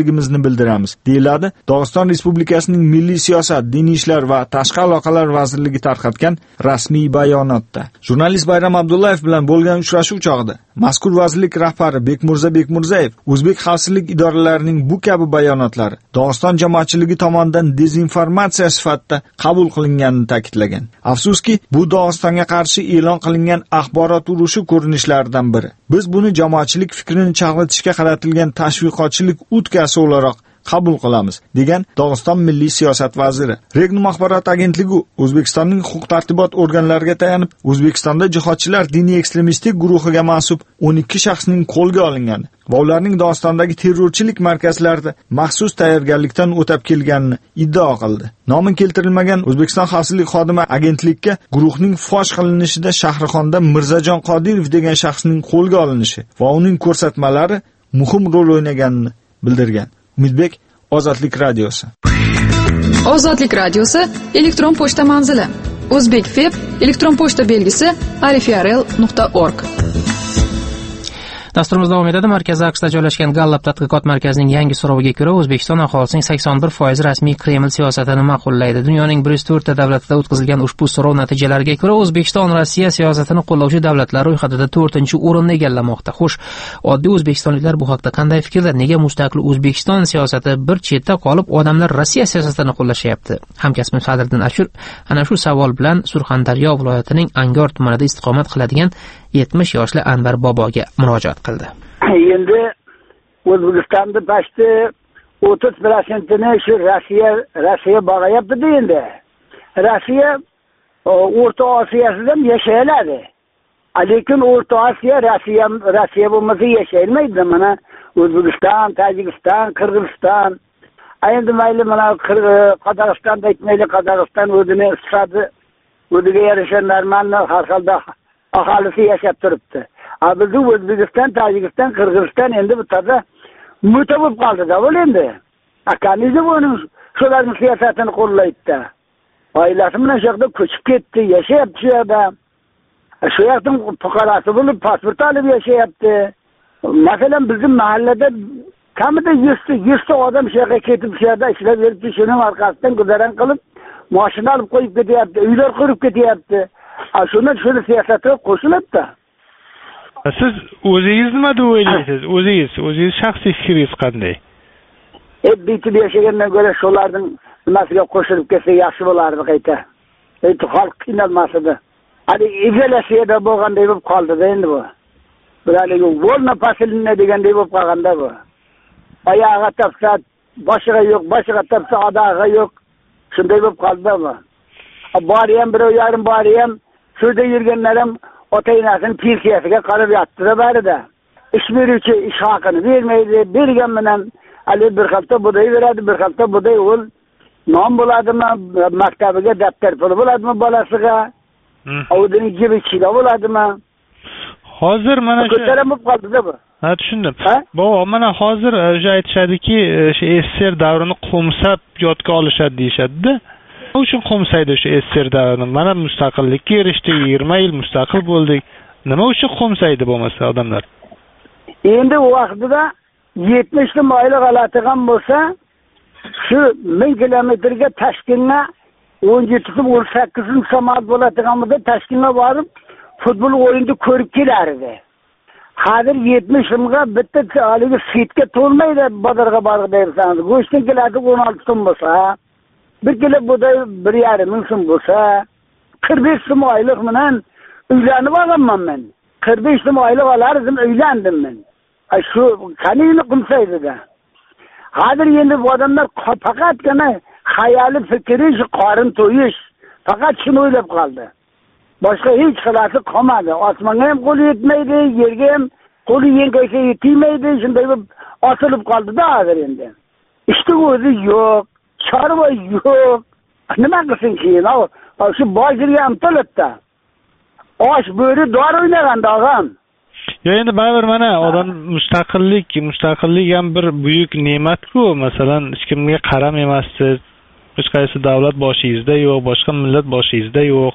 ekanligimizni bildiramiz, deyiladi Dog'iston Respublikasining Milliy siyosat, diniy ishlar va tashqi aloqalar vazirligi tarqatgan rasmiy bayonotda. Jurnalist Bayram Abdullayev bilan bo'lgan uchrashuv chog'ida mazkur vazirlik rahbari Bekmurza Bekmurzayev o'zbek xavfsizlik idoralarining bu kabi bayonotlari Dog'iston jamoatchiligi tomonidan dezinformatsiya sifatida qabul qilinganini ta'kidlagan. Afsuski, bu Dog'istonga qarshi e'lon qilingan axborot urushi ko'rinishlaridan biri. Biz buni jamoatchilik fikrini chalg'itishga qaratilgan tashviqotchilik utkasi o'laroq qabul qilamiz, degan Dog'iston Milliy siyosat vaziri. Regnum axborot agentligi O'zbekistonning huquq-tartibot organlariga tayanib, O'zbekistonda jihodchilar diniy ekstremistik guruhiga mansub 12 shaxsning qo'lga olingani va ularning Dog'istondagi terrorchilik markazlarida maxsus tayyorgarlikdan o'tab kelganini iddao qildi. Nomi keltirilmagan O'zbekiston xavfsizlik xodimi agentlikka guruhning fosh qilinishida Shahrixonda Mirzajon Qodirov degan shaxsning qo'lga olinishi va uning ko'rsatmalari muhim rol o'ynaganini bildirgan. Umidbek, Ozodlik radiosi. Ozodlik radiosi elektron pochta manzili: O'zbekfeb elektron pochta belgisi alifyarel.org. Dasturimiz davom etadi. Markaziy AQShda joylashgan Gallup tadqiqot markazining yangi so'roviga ko'ra, O'zbekiston aholisining 81% rasmiy Kreml siyosatini ma'qullaydi. Dunyoning 104 ta davlatida o'tkazilgan ushbu so'rov natijalariga ko'ra, O'zbekiston Rossiya siyosatini qo'llovchi davlatlar ro'yxatida 4-o'rinni egallamoqda. Xo'sh, oddiy o'zbekistonliklar bu haqda qanday fikrda? Nega mustaqil O'zbekiston siyosati bir chetda qolib, odamlar Rossiya siyosatini qo'llashyapti? Hamkasbim Sadriddin Ashur ana shu savol bilan Surxondaryo viloyatining Angor tumanida istiqomat qiladigan 70 yoshli Anvar boboga murojaat qildi. Endi O'zbekistonda pasti 30%ni shu Rossiya bag'ayapti endi. Rossiya O'rta Osiyodan yashayoladi. Lekin O'rta Osiyo Rossiya bo'lmasa yashayolmaydi. Mana O'zbekiston, Tojikiston, Qirg'iziston, endi mayli mana Qozog'istonda aytmaylik, Qozog'iston o'zini iqtisodi o'ziga yarasha normal har xilda aholisi yashab turibdi. Bizni O'zbekiston, Tojikiston, Qirg'iziston endi bu tarzda muta bo'lib qoldi-da endi. Akanizi buni shularning siyosatini qo'llaydi. Oilasi bilan shu yerda ko'chib ketdi, yashayapti shu yerda. Shu yerdan fuqarosi bo'lib pasport olib yashayapti. Masalan, bizim mahallada kamida 100 ta odam shu yerga ketib, shu yerda ishlab yuribdi, shuning orqasidan guzaran qilib, mashina olib qo'yib ketyapti, uylar qurib ketyapti. Shuni siyosatga qo'shilibdi. Siz o'zingiz nima deb o'ylaysiz? O'zingiz shaxsiy fikringiz qanday? Bitib yashagandan ko'ra shularning nimasiga qo'shilib ketsa yaxshi bo'lardi qayta. Xalq qiynalmasdi. Hali egalashida bo'lganday bo'lib qoldi-da endi bu. Bularga volna pasilni deganday bo'lib qolganda bu. Oyog'i tafsa, boshiga yo'q, boshiga tafsa, odog'i yo'q. Shunday bo'lib qoldi bu. Bari ham birov yarim bari ham suvda yurganlar ham ota-onasining pensiyasiga qarab yotdi-da barida. Ish beruvchi ish haqini bermaydi, bergan bilan ali bir hafta buday beradi, bir hafta buday ol non bo'ladimi, maktabiga daftar puli bo'ladimi bolasiga? O'zining jibi chila bo'ladimi? Hozir mana shu ko'tarilib qoldi-da bu. Ha, tushundim. Bobo, mana hozir o'sha aytishadiki, shu SSR davrini qo'msab yodga olishadi deyshadi-da. Nima uchun qo'msaydi shu SSR davrini? Mana mustaqillikka erishdik, 20 yil mustaqil bo'ldik. Nima uchun qo'msaydi bo'lmasa odamlar? Endi u vaqtida 70 ta oylik oladigan bo'lsa, shu 1000 kilometrga Toshkentga 17-18 soat bo'ladigan bo'lsa, Toshkentga borib futbol o'yinini ko'rib kelardi. Hozir 70 so'mga bitta haligi sitga to'lmaydi bozorga borib bersangiz. Go'shtning kilosi 16 so'm bo'lsa, 1 kilo buday 1,5 ming so'm bo'lsa, 45 so'm oylik bilan uylanib olganman men. 45 so'm oylik olardim, uylandim men. Shu qaniyni qilsaydi-da. Hozir endi bu odamlar faqatgina xayoli fikri shu qorin to'yish, faqat shuni o'ylab qoldi. Boshqa hech xilasi qolmadi. Osmonga ham qo'li yetmaydi, yerga ham qo'li yengaysa yetmaydi, shunday deb osilib qoldi-da hozir endi. Ishda o'zi yo'q, chorva yo'q. Nima qilsin keyin? Shu bojirga ham to'latda. Osh bo'ri dori o'ynaganda og'am. Ya endi baribir mana odam mustaqillik ham bir buyuk ne'mat-ku. Masalan, hech kimga qaramaysiz. Hech qaysi davlat boshingizda yo'q, boshqa millat boshingizda yo'q.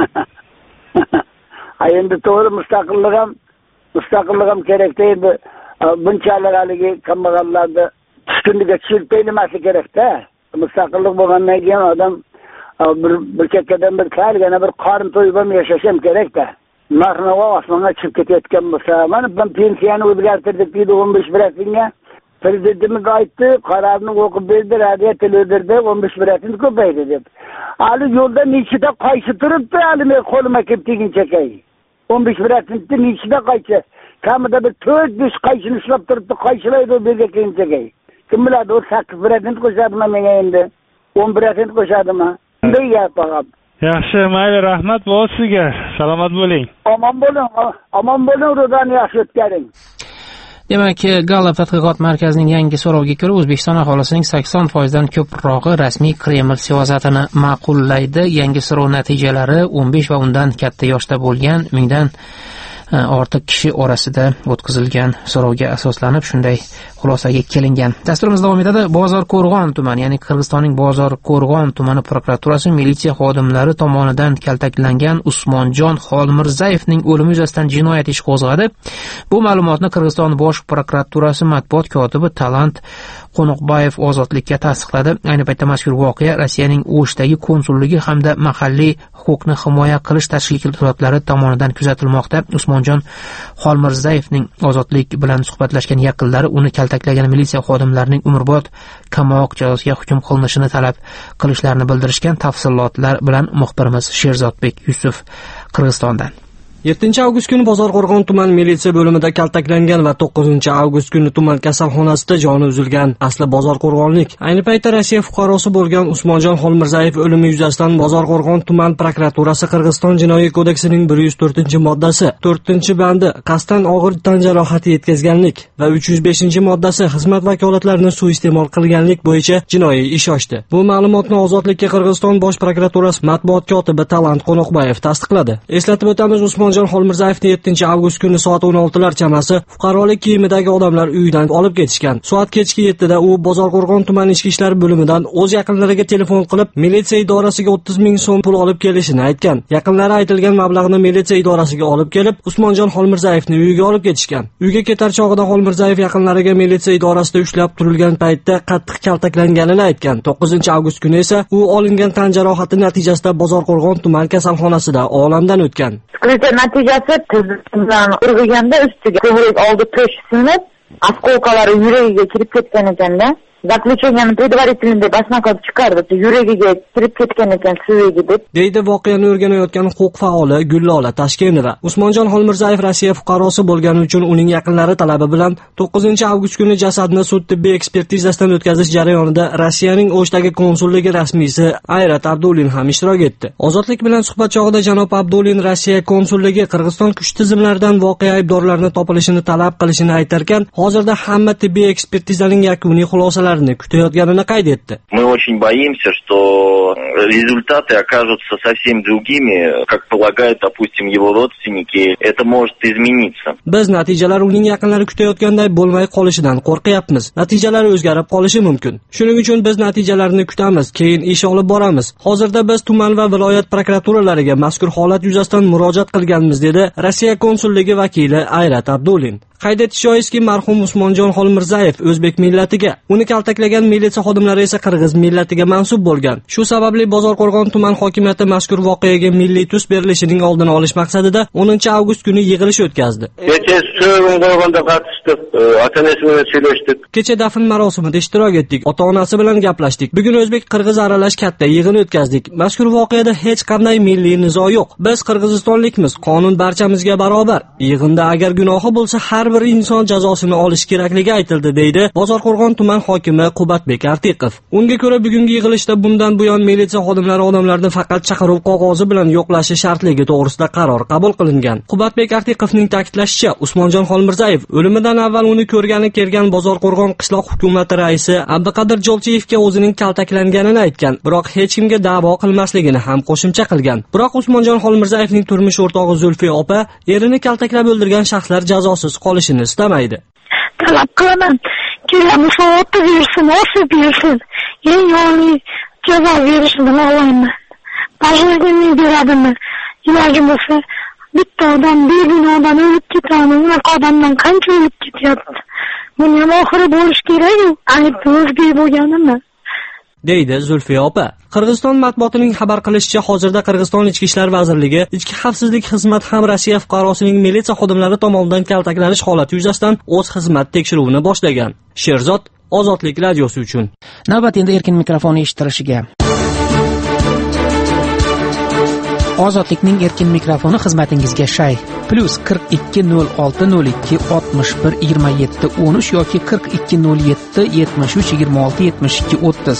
Endi to'g'ri mustaqillik ham kerak endi. bunchalik haligi kambag'allarni tushkunlikka tushirib qo'ymaslik kerak-da. Mustaqillik bo'lgandan keyin odam bir chekkadan bir kalgina bir qorin to'yib ham yashashim kerak-da. Narx-navo osmonga chiqib ketayotgan bo'lsa, mana ben pensiyani o'zgartirdik deydi 15%ga. Prezidentimiz aytdi, qarorni o'qib berdi, radio televiziyalarda 15% ko'paydi deb. Hali yo'lda nechida qaysi turibdi, hali men qo'lima kelib tegin chekay. 15% nechida qaysi? Kamida bir 4-5 qaychini ushlab turibdi, qaychilaydi o berga keyin chekay. Kim biladi, o 8% qo'shadimi menga endi? 10% qo'shadimi? Bunday gap bo'lib. Yaxshi, mayli, rahmat bo'lsin sizga. Salomat bo'ling. Omon bo'ling, ro'zani yaxshi o'tkaring. Demak, Gallup tadqiqot markazining yangi so'roviga ko'ra O'zbekiston aholisining 80% dan ko'prog'i rasmiy Kreml siyosatini ma'qullaydi. Yangi so'rov natijalari 15 va undan katta yoshda bo'lgan 1000 dan ortiq kishi orasida o'tkazilgan so'rovga asoslanib shunday xulosaga kelingan. Dasturimiz davom etadi. Bozorqo'rg'on tumani, ya'ni Qirg'izistonning Bozorqo'rg'on tumani prokuraturasi militsiya xodimlari tomonidan kaltaklangan Usmonjon Xolmirzayevning o'limi yuzasidan jinoyat ishi qo'zg'adi. Bu ma'lumotni Qirg'iziston bosh prokuraturasi matbuot kotibi Talant Qo'noqbayev ozodlikka tasdiqladi. Ayni paytda mazkur voqea Rossiyaning O'shdagi konsulligi hamda mahalliy huquqni himoya qilish tashkilotlari tomonidan kuzatilmoqda. Usmonjon Xolmirzayevning ozodlik bilan suhbatlashgan yaqinlari uni kaltaklagan militsiya xodimlarining umrbod qamoq jazosiga hukm qilinishini talab qilishlarini bildirishgan. Tafsilotlar bilan muxbirimiz Sherzodbek Yusuf Qirg'izistondan. 7 avgust kuni Bozorqo'rg'on tuman militsiya bo'limida kaltaklangan va 9 avgust kuni tuman kasalxonasida joni uzilgan asli Bozorqo'rg'onlik. Ayni paytda Rossiya fuqarosi bo'lgan Usmonjon Xolmirzayev o'limi yuzasidan Bozorqo'rg'on tuman prokuraturasi Qirg'iziston jinoiy kodeksining 104-moddasi 4-bandi qasddan og'ir tan jarohati yetkazganlik va 305-moddasi xizmat vakolatlarini suiiste'mol qilganlik bo'yicha jinoiy ish ochdi. Bu ma'lumotni Ozodlikka Qirg'iziston bosh prokuraturasi matbuot kotibi Talant Qo'noqbayev tasdiqladi. Eslatib o'tamiz, Usmonjon Xolmirzayevni 7 avgust kuni soat 16lar chamasi fuqarolik kiyimidagi odamlar uyidan olib ketishgan. Soat kechki 7 da u Bozorqo'rg'on tuman ichki ishlar bo'limidan o'z yaqinlariga telefon qilib, militsiya idorasiga 30 ming so'm pul olib kelishini aytgan. Yaqinlari aytilgan mablag'ni militsiya idorasiga olib kelib, Usmonjon Xolmirzayevni uyiga olib ketishgan. Uyga ketar chog'ida Xolmirzayev yaqinlariga militsiya idorasida ushlab turilgan paytda qattiq kaltaklanganini aytgan. 9 avgust kuni esa u olingan tan jarohati natijasida Bozorqo'rg'on tuman kasalxonasida olamdan o'tgan. Natijasi bilan urganda ustiga ko'ylak oldi to'sh sinib, oskолкалari yuragiga kirib ketgan ekan-da. Заключением предварительно deb asnaqot chiqardi. Yuragiga kirib ketgan ekan suviga deb. Deydi voqeani o'rganayotgan huquq faoli Gullola Tashkenova. Usmonjon Xolmirzayev Rossiya fuqarosi bo'lgani uchun uning yaqinlari talabi bilan 9 avgust kuni jasadni sud tibbiy ekspertizasidan o'tkazish jarayonida Rossiyaning O'shdagi konsulligi rasmiysi Ayrat Abdulin ham ishtirok etdi. Ozodlik bilan suhbat chog'ida janob Abdulin Rossiya konsulligi Qirg'iziston kuch tizimlaridan voqea aybdorlarini topilishini talab qilishini aytarkan, hozirda hamma tibbiy ekspertizaning yakuniy xulosalarini kutayotganini qayd etdi. Мы очень боимся, что результаты окажутся совсем другими, как полагают, допустим, его родственники. Это может измениться. Biz natijalar uning yaqinlari kutayotganday bo'lmay qolishidan qo'rqyapmiz. Natijalar o'zgarib qolishi mumkin. Shuning uchun biz natijalarni kutamiz, keyin ish olib boramiz. Hozirda biz tuman va viloyat prokuraturalariga mazkur holat yuzasidan murojaat qilganmiz, dedi Rossiya konsulligi vakili Ayrat Abdulin. Qayd etish joizki, marhum Usmonjon Xolmirzayev o'zbek millatiga, uni kaltaklagan militsiya xodimlari esa qirg'iz millatiga mansub bo'lgan. Shu sababli Bozorqo'rg'on tuman hokimiyati mazkur voqeaga milliy tus berilishining oldini olish maqsadida 10 avgust kuni yig'ilish o'tkazdi. Kecha dafn marosimida ishtirok etdik, ota-onasi bilan gaplashdik. Bugun o'zbek-qirg'iz aralash katta yig'in o'tkazdik. Mazkur voqeada hech qanday milliy nizo yo'q. Biz qirg'izistonlikmiz, qonun barchamizga barobar. Yig'inda agar gunohi bo'lsa har bir inson jazosini olish kerakligi aytildi, deydi Bozorqo'rg'on tuman hokimi Qubatbek Artiqov. Unga ko'ra bugungi yig'ilishda bundan buyon militsiya xodimlari odamlarni faqat chaqiruv qog'ozi bilan yo'qlashi shartligi to'g'risida qaror qabul qilingan. Qubatbek Artiqovning ta'kidlashicha, Usmonjon Xolmirzayev o'limidan avval uni ko'rgani kelgan Bozorqo'rg'on qishloq hukumati raisi Abduqadir Jolchiyevga o'zining kaltaklanganini aytgan, biroq hech kimga da'vo qilmasligini ham qo'shimcha qilgan. Biroq Usmonjon Xolmirzayevning turmush o'rtog'i Zulfiya opa erini kaltaklab o'ldirgan shaxslar jazosiz qolishini istamaydi. Talab qilaman, kelamiz o'tib bersin, o'sib bersin. Eng oliy jazo berishini xohlayman. Bajragini beradimi? Iloji bo'lsa, bitta odam bebinodan o'lib ketadi, unaqa odamdan qancha o'lib ketyapti. buni ham oxiri bo'lishi kerak-ku. Aybni o'zga bo'lganimi? deydi Zulfiya opa. Qirg'iziston matbuotining xabar qilishicha, hozirda Qirg'iziston Ichki ishlar vazirligi Ichki xavfsizlik xizmati ham Rossiya fuqarosining militsiya xodimlari tomonidan kaltaklanish holati yuzasidan o'z xizmat tekshiruvini boshlagan. Sherzod, Ozodlik radiosi uchun. Navbat endi erkin mikrofoni eshitilishiga. Ozodlikning erkin mikrofoni xizmatingizga shay. +420602612713 yoki 420773267230.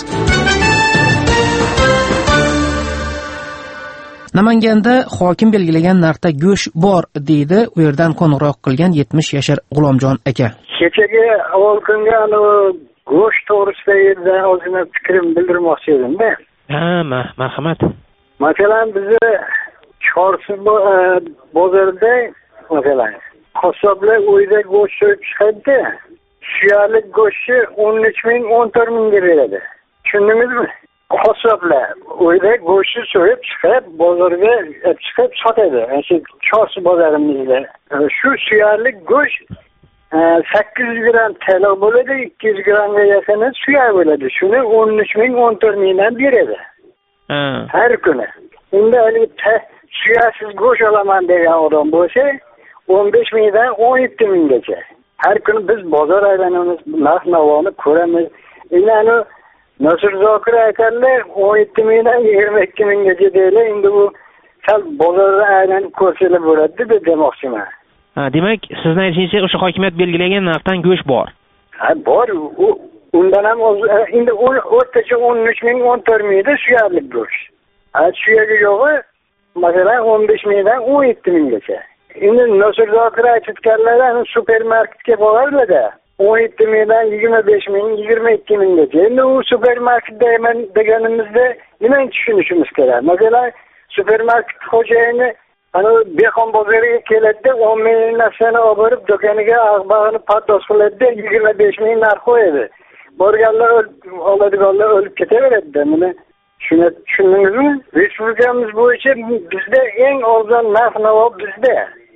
Namanganda hokim belgilagan narxda go'sht bor deydi u yerdan qo'ng'iroq qilgan 70 yashar G'ulomjon aka. Kechagi avval kunga go'sht to'g'risida o'zimni fikrimni bildirmoqchi edim-da. Marhamat. Masalan, bizni Chorsu bozorida masalan qassoblar uyda go'sht so'yib chiqadi. Suyalik go'shtni 13 ming, 14 mingga beradi. Tushundingizmi? Qassoblar uyda go'shtni so'yib chiqib, bozorga chiqib sotadi. Shu Chorsu bozorimizda. Shu suyalik go'sht 800 gram tayyor bo'ladi, 200 gramga yaqin suyak bo'ladi. Shuni 13 ming, 14 mingdan beradi. Har kuni. Unda suyaksiz go'sht olaman degan odam bo'lsa, 15 mingdan 17 minggacha. Har kuni biz bozor aylanamiz, narx-navoni ko'ramiz. Ya'ni Nasir Zokir aytadilar, 17 mingdan 22 minggacha deylar. Endi bu sal bozorda aylanib ko'rsalar bo'ladi deb demoqchiman. Demak, sizning aytishingiz o'sha hokimiyat belgilagan narxdan go'sht bor. Bor. Undan ham endi o'rtacha 13 ming, 14 mingda suyaklik go'sht. Suyagi yo'g'i masalan 15 mingdan 17 minggacha. Endi Nasir Zokir aytganlari supermarketga boradilar-da. 17 mingdan 25 ming, 22 minggacha. Endi u supermarketda deganimizda nima tushunishimiz kerak? Masalan, supermarket xo'jayini Behon bozoriga keladi, 10 ming narsani olib borib do'koniga ag'bag'ini patos qiladi, 25 ming narx qo'yadi. Borganlar oladiganlar o'lib ketaveradi. Buni tushundingizmi? Respublikamiz bo'yicha bizda eng arzon narx-navo bizda.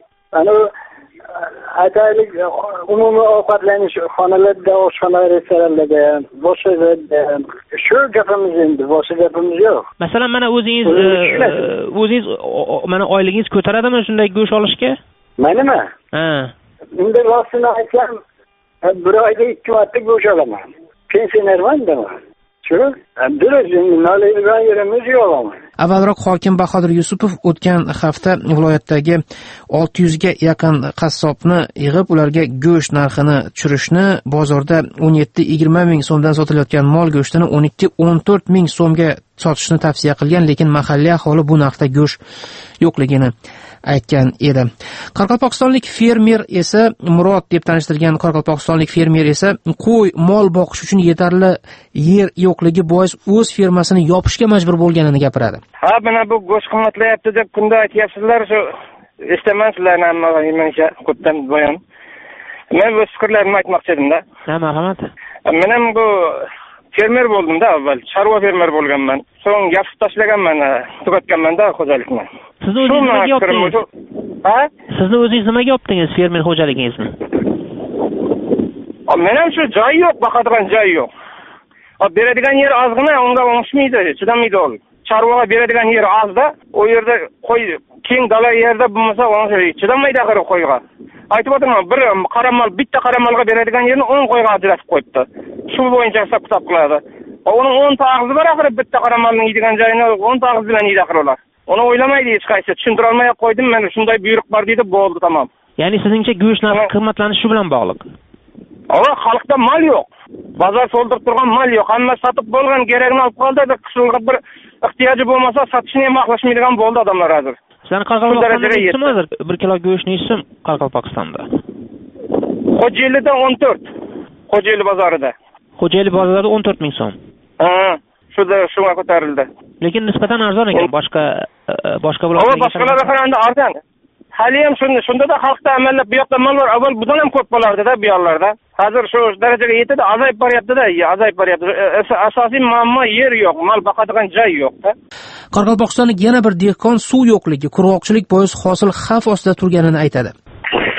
Aytaylik, umumiy ovqatlanish xonalarda, oshxona, restoranlarda, boshqalarda shu gapimiz endi, boshqa gapimiz yo'q. Masalan, mana o'zingiz mana oyligingiz ko'taradimi shunday go'sht olishga? Menimi? Endi rostini aytsam, bir oyda 2 marta go'sht olaman. Pensionerman-da. Avvalroq hokim Bahodir Yusupov o'tgan hafta viloyatdagi 600 ga yaqin qassobni yig'ib, ularga go'sht narxini tushirishni, bozorda 17-20 ming so'mdan sotilayotgan mol go'shtini 12-14 ming so'mga sotishni tavsiya qilgan, lekin mahalliy aholi bu narxda go'sht yo'qligini aytgan edi. Qoraqalpog'istonlik fermer esa, Murod deb tanishtirgan qoraqalpog'istonlik fermer esa qo'y mol boqish uchun yetarli yer yo'qligi bois o'z fermasini yopishga majbur bo'lganini gapiradi. Mana bu go'sht qimmatlayapti deb kunda aytyapsizlar, shu eshitamaysizlarni menimcha ko'pdan buyon. Men bu fikrlarimni aytmoqchi edim-da. Marhamat. Men ham bu fermer bo'ldim-da avval, chorva fermer bo'lganman. So'ng yopib tashlaganman, tugatganman-da xo'jalikni. Siz o'zingiz nimaga yopdingiz? Sizni o'zingiz nimaga yopdingiz fermer xo'jaligingizni? Men ham shu joy yo'q, boqadigan joy yo'q. Beradigan yer ozgina, unga o'xshmaydi, chidamaydi u. Chorvaga beradigan yer ozda, u yerda qo'y keng dala yerda bo'lmasa, chidamaydi axir qo'yga. Aytib o'tiraman, bir qaramal, bitta qaramalga beradigan yerni 10 qo'yga ajratib qo'yibdi. Shu bo'yicha hisob qiladi. Uning 10 ta og'zi bor axir, bitta qaramalning yeydigan joyini 10 ta og'zi bilan yeydi axir ular. Uni o'ylamaydi hech qaysi. Tushuntira olmay qo'ydim, men shunday buyruq bor dedi, bo'ldi, tamom. Ya'ni sizningcha go'sht narxi qimmatlanishi shu bilan bog'liq. Xalqda mol yo'q. Bozor to'ldirib turgan mol yo'q. Hamma sotib bo'lgan, kerakni olib qoldi, qisqilib bir ehtiyoji bo'lmasa sotishni ham xohlashmaydigan bo'ldi odamlar hozir. Sizlar Qoraqalpog'istonda nechta hozir 1 kilo go'sht nechta Qoraqalpog'istonda? Xo'jaylida 14. Xo'jayli bozorida. Xo'jayli bozorida 14 ming so'm. Shunga ko'tarildi. Lekin nisbatan arzon ekan boshqa viloyatlarga. Boshqalarga qaraganda arzon. Hali ham shunda xalqda amallab bu yoqda mol bor, avval bundan ham ko'p bo'lardi-da bu yoqlarda. Hozir shu darajaga yetdi, azayib boryapti-da, azayib boryapti. Asosiy muammo yer yo'q, mol boqadigan joy yo'q-da. Qoraqalpog'istonlik yana bir dehqon suv yo'qligi, qurg'oqchilik bois hosil xavf ostida turganini aytadi.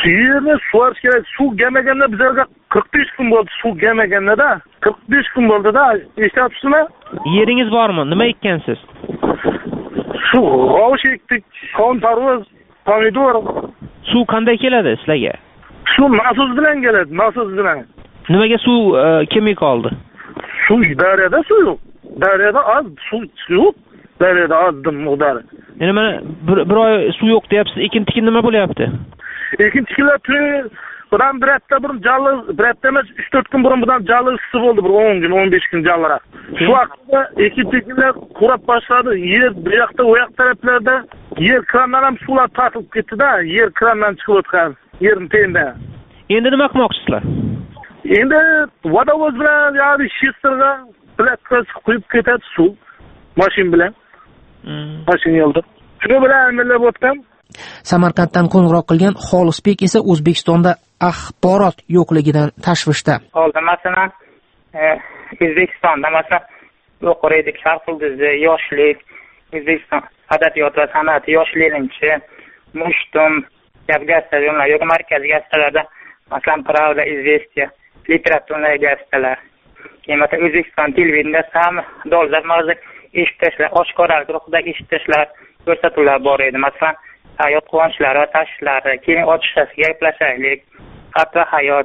yerni sug'orish kerak. Suv kelmaganda bizlarga 45 kun bo'ldi. Suv kelmaganda 45 kun bo'ldi-da. Eshityapsizmi? Yeringiz bormi? Nima ekkansiz? Shu g'ovush ekdik, qon tarvuz, pomidor. Suv qanday keladi sizlarga? Shu maxsus bilan keladi, maxsus bilan. Nimaga suv kelmay qoldi? Suv daryoda suv yo'q. Daryoda az suv yo'q. Daryoda az miqdori. Endi mana bir oy suv yo'q deyapsiz. Ekin-tikin nima bo'lyapti? Ekin-tikinlar bundan bir hafta burun jalli, bir hafta emas 3-4 kun burun bundan jalli issiq bo'ldi, bir 10 kun, 15 kun jalliroq. Shu vaqtda ekin-tikinlar qurab boshladi. Yer bu yoqda, o yoq taraflarda yer krandan ham suvlar tortilib ketdi-da, yer krandan chiqib o'tgan, yerning tenda. Endi nima qilmoqchisizlar? Endi vodovoz bilan yoki shisterga platka quyib ketadi suv mashin bilan. Mashin yo'lda. Shuni bilan millab o'tdim. Samarqanddan qo'ng'iroq qilgan Xolisbek esa O'zbekistonda axborot yo'qligidan tashvishda. Hozir masalan O'zbekistonda masalan o'qiraydik Sharq yulduzi, yoshlik, O'zbekiston adabiyot va san'at yoshlikchi, Mushtum, gazetlar yoki markaziy gazetlarda masalan Pravda, Izvestiya, literaturniy gazetlar. Keyin O'zbekiston televideniyasida ham dolzarb mavzu eshitishlar, oshkoralik ruhidagi eshitishlar, ko'rsatuvlar bor edi. Masalan, hayot quvonchlari va tashvishlari, keyin otishasiga gaplashaylik, qatra hayot,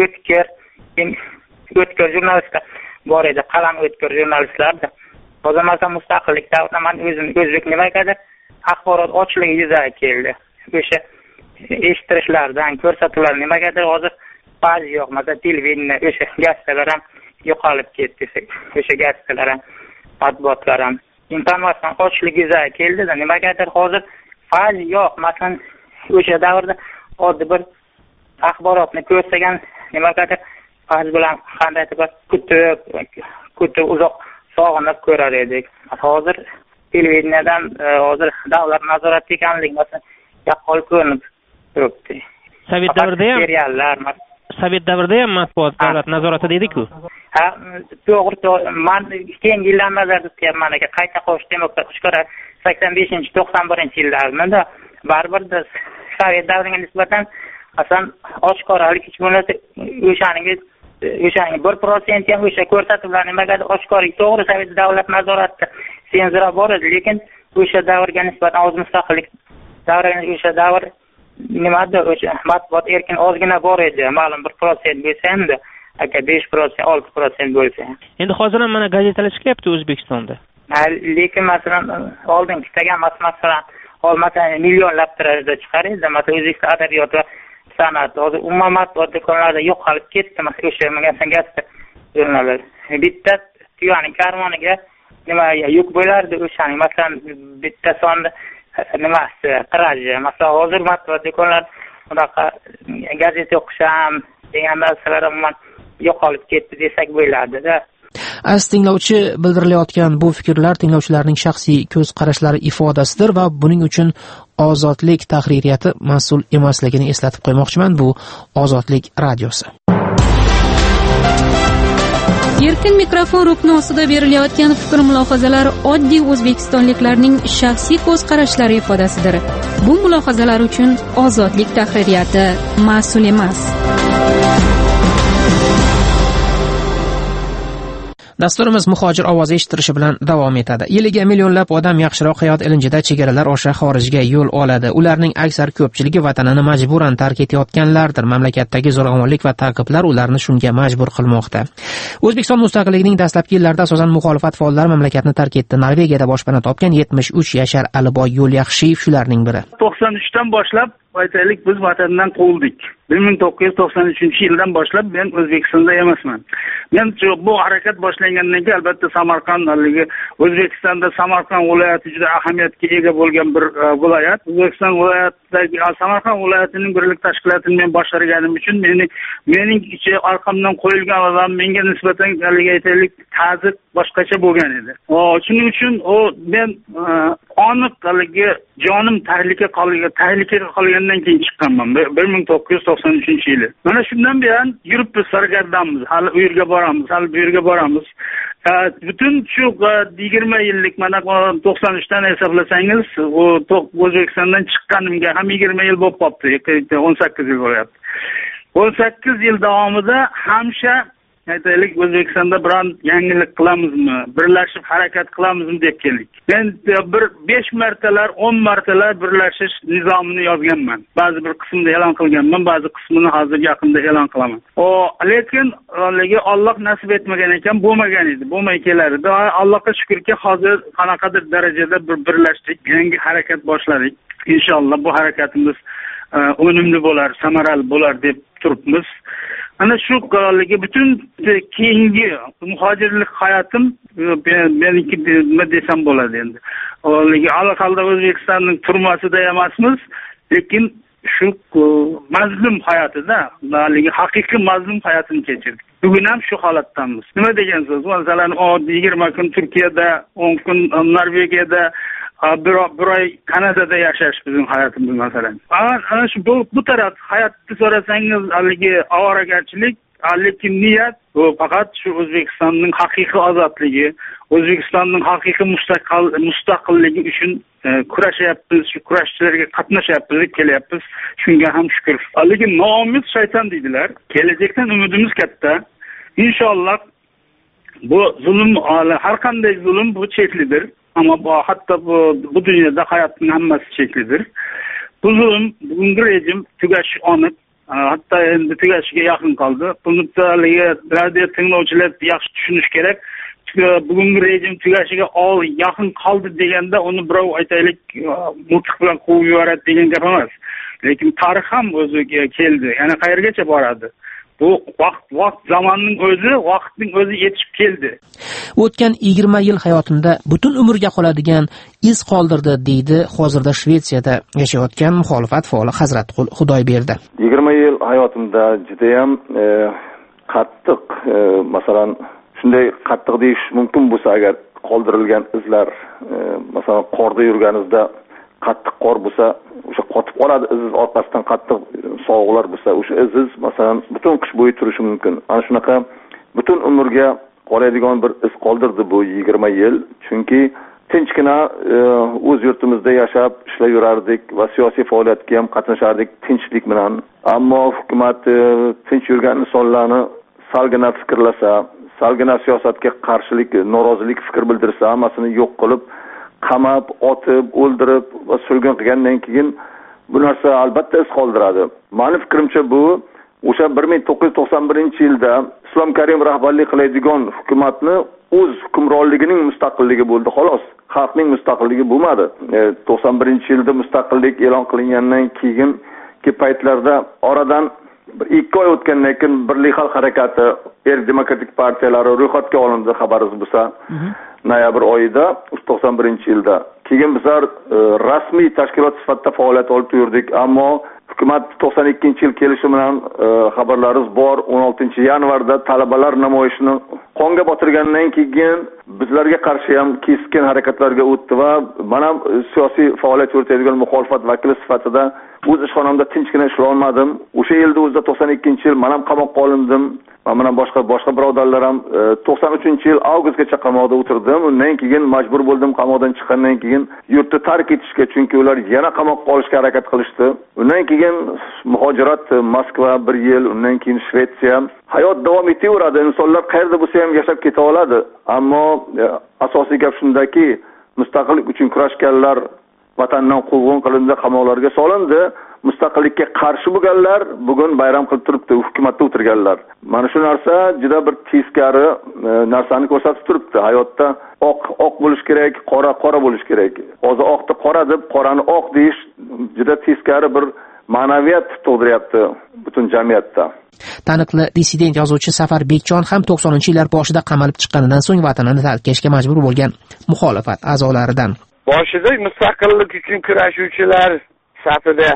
o'tkir jurnalistlar bor edi, qalam o'tkir jurnalistlardi. Hozir masalan mustaqillik davrida men o'zim o'zbek nimagadir axborot ochligi yuzaga keldi. O'sha eshittirishlardan, ko'rsatuvlar nimagadir hozir ba'zi yo'q. Masalan, televideniya, o'sha gazetlar ham yo'qolib ketdi. O'sha gazetlar ham, matbuotlar ham informatsion ochligi yuzaga keldi-da, nimagadir hozir fa'z yo'q. Masalan, o'sha davrda oddiy bir axborotni ko'rsagan nimagadir fa'z bilan qandaydir kutib uzoq sog'inib ko'rar edik. Hozir televideniyadan hozir davlat nazorati ekanligi masalan yaqqol ko'rinib turibdi. Sovet davrida ham matbuot davlat nazorati deydi-ku. Ha, to'g'ri. Men keyingi yillar nazarda tutyapman aka, qayta qo'sh demokratik 85-91-yillarda baribir Sovet davriga nisbatan asan oshkoralik hech bo'lmasa o'shaning 1% ham o'sha ko'rsatuvlar nimagadir oshkorlik. To'g'ri, Sovet davlat nazorati senzura bor edi, lekin o'sha davrga nisbatan o'z mustaqillik davriga o'sha davr nimadir o'sha matbuot erkin ozgina bor edi. Ma'lum 1% bo'lsa hamda aka 5%, 6% bo'lsa. Endi hozir ham mana gazetalar chiqyapti O'zbekistonda. Lekin masalan oldin istagan masalan olmasan millionlab tirajda chiqar edi. Masalan O'zbekiston adabiyot va san'at hozir umuman matbuot do'konlarida yo'qolib ketdi. Masalan o'sha gazeta jurnallar. Bitta tuyaning karvoniga nima yuk bo'lardi o'shaning. Masalan bitta sonda nimasi tiraji. Masalan hozir matbuot do'konlar bunaqa gazeta o'qish ham degan narsalar umuman yo'qolib ketdi desak bo'ladi-da. Aziz tinglovchi, bildirilayotgan bu fikrlar tinglovchilarning shaxsiy ko'z qarashlari ifodasidir va buning uchun Ozodlik tahririyati mas'ul emasligini eslatib qo'ymoqchiman. Bu Ozodlik radiosi. Erkin mikrofon rukni ostida berilayotgan fikr-mulohazalar oddiy o'zbekistonliklarning shaxsiy ko'z qarashlari ifodasidir. Bu mulohazalar uchun Ozodlik tahririyati mas'ul emas. Dasturimiz muhojir ovozi eshittirishi bilan davom etadi. Yiliga millionlab odam yaxshiroq hayot ilinjida chegaralar osha xorijga yo'l oladi. Ularning aksar ko'pchiligi vatanini majburan tark etayotganlardir. Mamlakatdagi zo'ravonlik va ta'qiblar ularni shunga majbur qilmoqda. O'zbekiston mustaqilligining dastlabki yillarida asosan muxolifat faollari mamlakatni tark etdi. Norvegiyada boshpana topgan 73 yashar Aliboy Yo'lyaxshiyev shularning biri. 93 dan boshlab aytaylik biz vatandan quvuldik. 1993-yildan boshlab men O'zbekistonda emasman. Men bu harakat boshlangandan keyin albatta Samarqand O'zbekistonda Samarqand viloyati juda ahamiyatga ega bo'lgan bir viloyat. O'zbekiston viloyatidagi Samarqand viloyatining birlik tashkilotini men boshqarganim uchun mening orqamdan qo'yilgan odam menga nisbatan aytaylik ta'zir boshqacha bo'lgan edi. Shuning uchun men aniq jonim tahlikaga qolgandan keyin chiqqanman 1993-yili. Mana shundan buyon yuribmiz, sargardonmiz, hali u yerga boramiz. Butun shu 20 yillik mana 93dan hisoblasangiz, O'zbekistondan chiqqanimga ham 20 yil bo'lib qolibdi. 18 yil bo'lyapti. 18 yil davomida hamsha aytaylik O'zbekistonda biron yangilik qilamizmi, birlashib harakat qilamizmi deb keldik. Men bir 5 martalar, 10 martalar birlashish nizomini yozganman. Ba'zi bir qismini e'lon qilganman, ba'zi qismini hozir yaqinda e'lon qilaman. Lekin Alloh nasib etmagan ekan, bo'lmagan edi, bo'lmay kelar edi. Allohga shukrki, hozir qanaqadir darajada birlashdik, yangi harakat boshladik. Inshaalloh bu harakatimiz unumli bo'lar, samarali bo'lar deb turibmiz. Ana shu qorolligi butun keyingi muhojirlik hayotim meniki nima desam bo'ladi endi. Alaqalda O'zbekistonning turmasida emasmiz, lekin shu mazlum hayotida, haqiqiy mazlum hayotini kechirdik. Bugun ham shu holatdamiz. Nima degan so'z? Masalan, 20 kun Turkiyada, 10 kun Norvegiyada, bir oy Kanadada yashash bizning hayotimiz masalan. Ana shu bu taraf hayotni so'rasangiz, haligi ovoragarchilik, lekin niyat bu faqat shu O'zbekistonning haqiqiy ozodligi, O'zbekistonning haqiqiy mustaqilligi uchun kurashyapmiz, shu kurashchilarga qatnashyapmiz, kelyapmiz. Shunga ham shukr. Lekin noumid shayton deydilar. Kelajakdan umidimiz katta. Inshaalloh bu zulm, har qanday zulm bu cheklidir. Ama hatta bu dünyada hayatın hammasi cheklidir. Bu zulm, bugungi rejim tugashi aniq, hatta endi tugashiga yaqin qoldi. Buni radio tinglovchilar yaxshi tushunish kerak. Bugungi rejim tugashiga yaqin qoldi deganda uni birov aytaylik miltiq bilan quvib yuboradi degan gap emas. Lekin tarix ham o'ziga keldi. Yana qayergacha boradi? Bu vaqt zamonning o'zi, vaqtning o'zi yetib keldi. O'tgan 20 yil hayotimda butun umrga qoladigan iz qoldirdi, deydi hozirda Shvetsiyada yashayotgan muxolifat faoli Hazratqul Xudoyberdi. 20 yil hayotimda juda ham qattiq, masalan, shunday qattiq deyish mumkin bo'lsa agar qoldirilgan izlar, masalan, qorda yurganingizda qattiq qor bo'lsa, o'sha qotib qoladi, iz orqasidan qattiq sovuqlar bo'lsa, o'sha iz masalan butun qish bo'yi turishi mumkin. Ana shunaqa butun umrga qoladigan bir iz qoldirdi bu 20 yil. Chunki tinchgina o'z yurtimizda yashab ishlayverardik va siyosiy faoliyatga ham qatnashardik tinchlik bilan. Ammo hukumat tinch yurgan insonlarni salgina fikrlasa, salgina siyosatga qarshilik, norozilik fikr bildirsa, hammasini yo'q qilib, qamab, otib, o'ldirib va surgun qilgandan keyin bu narsa albatta iz qoldiradi. Mening fikrimcha bu o'sha 1991-yilda Islom Karimov rahbarlik qiladigan hukumatni o'z hukmronligining mustaqilligi bo'ldi, xolos. Xalqning mustaqilligi bo'lmadi. 91-yilda mustaqillik e'lon qilingandan keyingi paytlarda oradan 2 oy o'tgandan keyin Birlik xalq harakati, demokratik partiyalari ro'yxatga olindi, xabaringiz bo'lsa. Noyabr oyida 91-yilda. Keyin bizlar rasmiy tashkilot sifatida faoliyat olib yurdik, ammo hukumat 92-yil kelishi bilan xabarlaringiz bor, 16-yanvarda talabalar namoyishini qonga botirgandan keyin bizlarga qarshi ham keskin harakatlarga o'tdi va men siyosiy faoliyat yuritadigan muxolifat vakili sifatida o'z ishxonamda tinchgina ishlay olmadim. O'sha yilda o'zida 92-yil men ham qamoqqa olindim. Mana boshqa birodarlar ham 93-yil avgustgacha qamoqda o'tirdim. Undan keyin majbur bo'ldim qamoqdan chiqqandan keyin yurtni tark etishga, chunki ular yana qamoqqa olishga harakat qilishdi. Undan keyin muhojirat Moskva 1 yil, undan keyin Shvetsiya. Hayot davom etaveradi. Insonlar qayerda bo'lsa ham yashab keta oladi. Ammo asosiy gap shundaki, mustaqillik uchun kurashganlar vatandan quvg'in qilindi, qamoqlarga solindi. Mustaqillikka qarshi bo'lganlar bugun bayram qilib turibdi, hukumatda o'tirganlar. Mana shu narsa juda bir teskari narsani ko'rsatib turibdi. Hayotda oq bo'lish kerak, qora bo'lish kerak. Hozir oqni qora deb, qorani oq deyish juda teskari bir ma'naviyat tug'diryapti butun jamiyatda. Taniqli dissident yozuvchi Safar Bekjon ham 90-yillar boshida qamalib chiqqanidan so'ng vatanini tark etishga majbur bo'lgan muxolifat a'zolaridan. Boshida mustaqillik uchun kurashuvchilar safida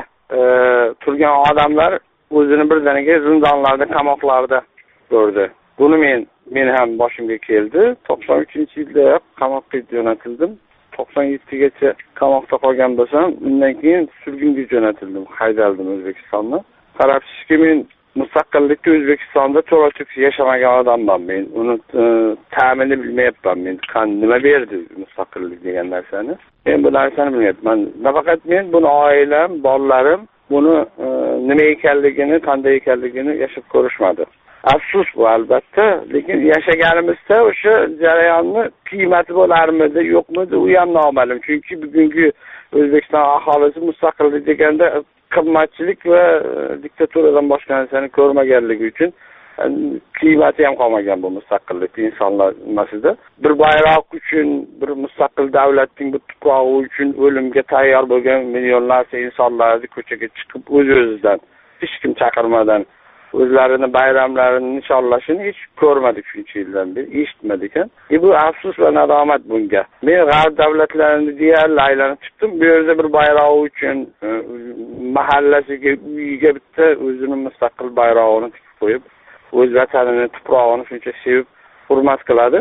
turgan odamlar o'zini birdaniga zindonlarda, qamoqlarda ko'rdi. Buni men ham boshimga keldi. 93-yilda qamoqqa jo'natildim. 97gacha qamoqda qolgan bo'lsam, undan keyin surgunga jo'natildim, haydaldim O'zbekistonga. Qarabsizki, men mustaqillikda O'zbekistonda to'la-to'kis yashamagan odamman men. Uni ta'minini bilmayapman men. Nima berdi mustaqillik degan narsani? Men bu narsani bilmayapman. Nafaqat men, buni oilam, bolalarim buni nima ekanligini, qanday ekanligini yashab ko'rishmadi. Afsus bu albatta, lekin yashaganimizda o'sha jarayonni qiymati bo'larmidi, yo'qmidi, u ham noma'lum. Chunki bugungi O'zbekiston aholisi mustaqillik deganda qimmatchilik va diktaturadan boshqa narsani ko'rmaganligi uchun qiymati ham qolmagan bu mustaqillik insonlar nimasida. Bir bayroq uchun, bir mustaqil davlatning bu tuprog'i uchun o'limga tayyor bo'lgan millionlarcha insonlarni ko'chaga chiqib o'z-o'zidan hech kim chaqirmadan o'zlarini bayramlarini nishonlashini hech ko'rmadik shuncha yildan beri, eshitmadik ham. Bu afsus va nadomat bunga. Men g'arb davlatlarini deyarli aylanib chiqdim. Bu yerda bir bayroq uchun mahallasiga, uyiga bitta o'zining mustaqil bayrog'ini tikib qo'yib, o'z vatanini, tuprog'ini shuncha sevib, hurmat qiladi.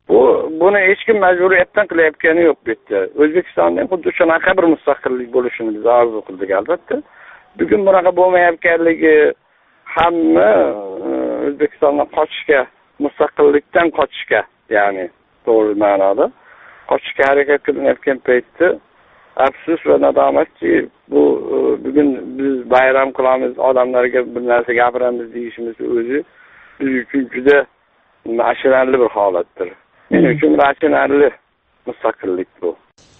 Buni hech kim majburiyatdan qilayotgani yo'q bu yerda. O'zbekistonda xuddi shunaqa bir mustaqillik bo'lishini biz orzu qildik albatta. Bugun bunaqa bo'lmayotganligi hamma O'zbekistondan qochishga, mustaqillikdan qochishga, ya'ni to'g'ri ma'noda qochishga harakat qilinayotgan paytda afsus va nadomatki, bu bugun biz bayram qilamiz, odamlarga bir narsa gapiramiz deyishimiz o'zi biz uchun juda achinarli bir holatdir. Men uchun achinarli mustaqillik bu.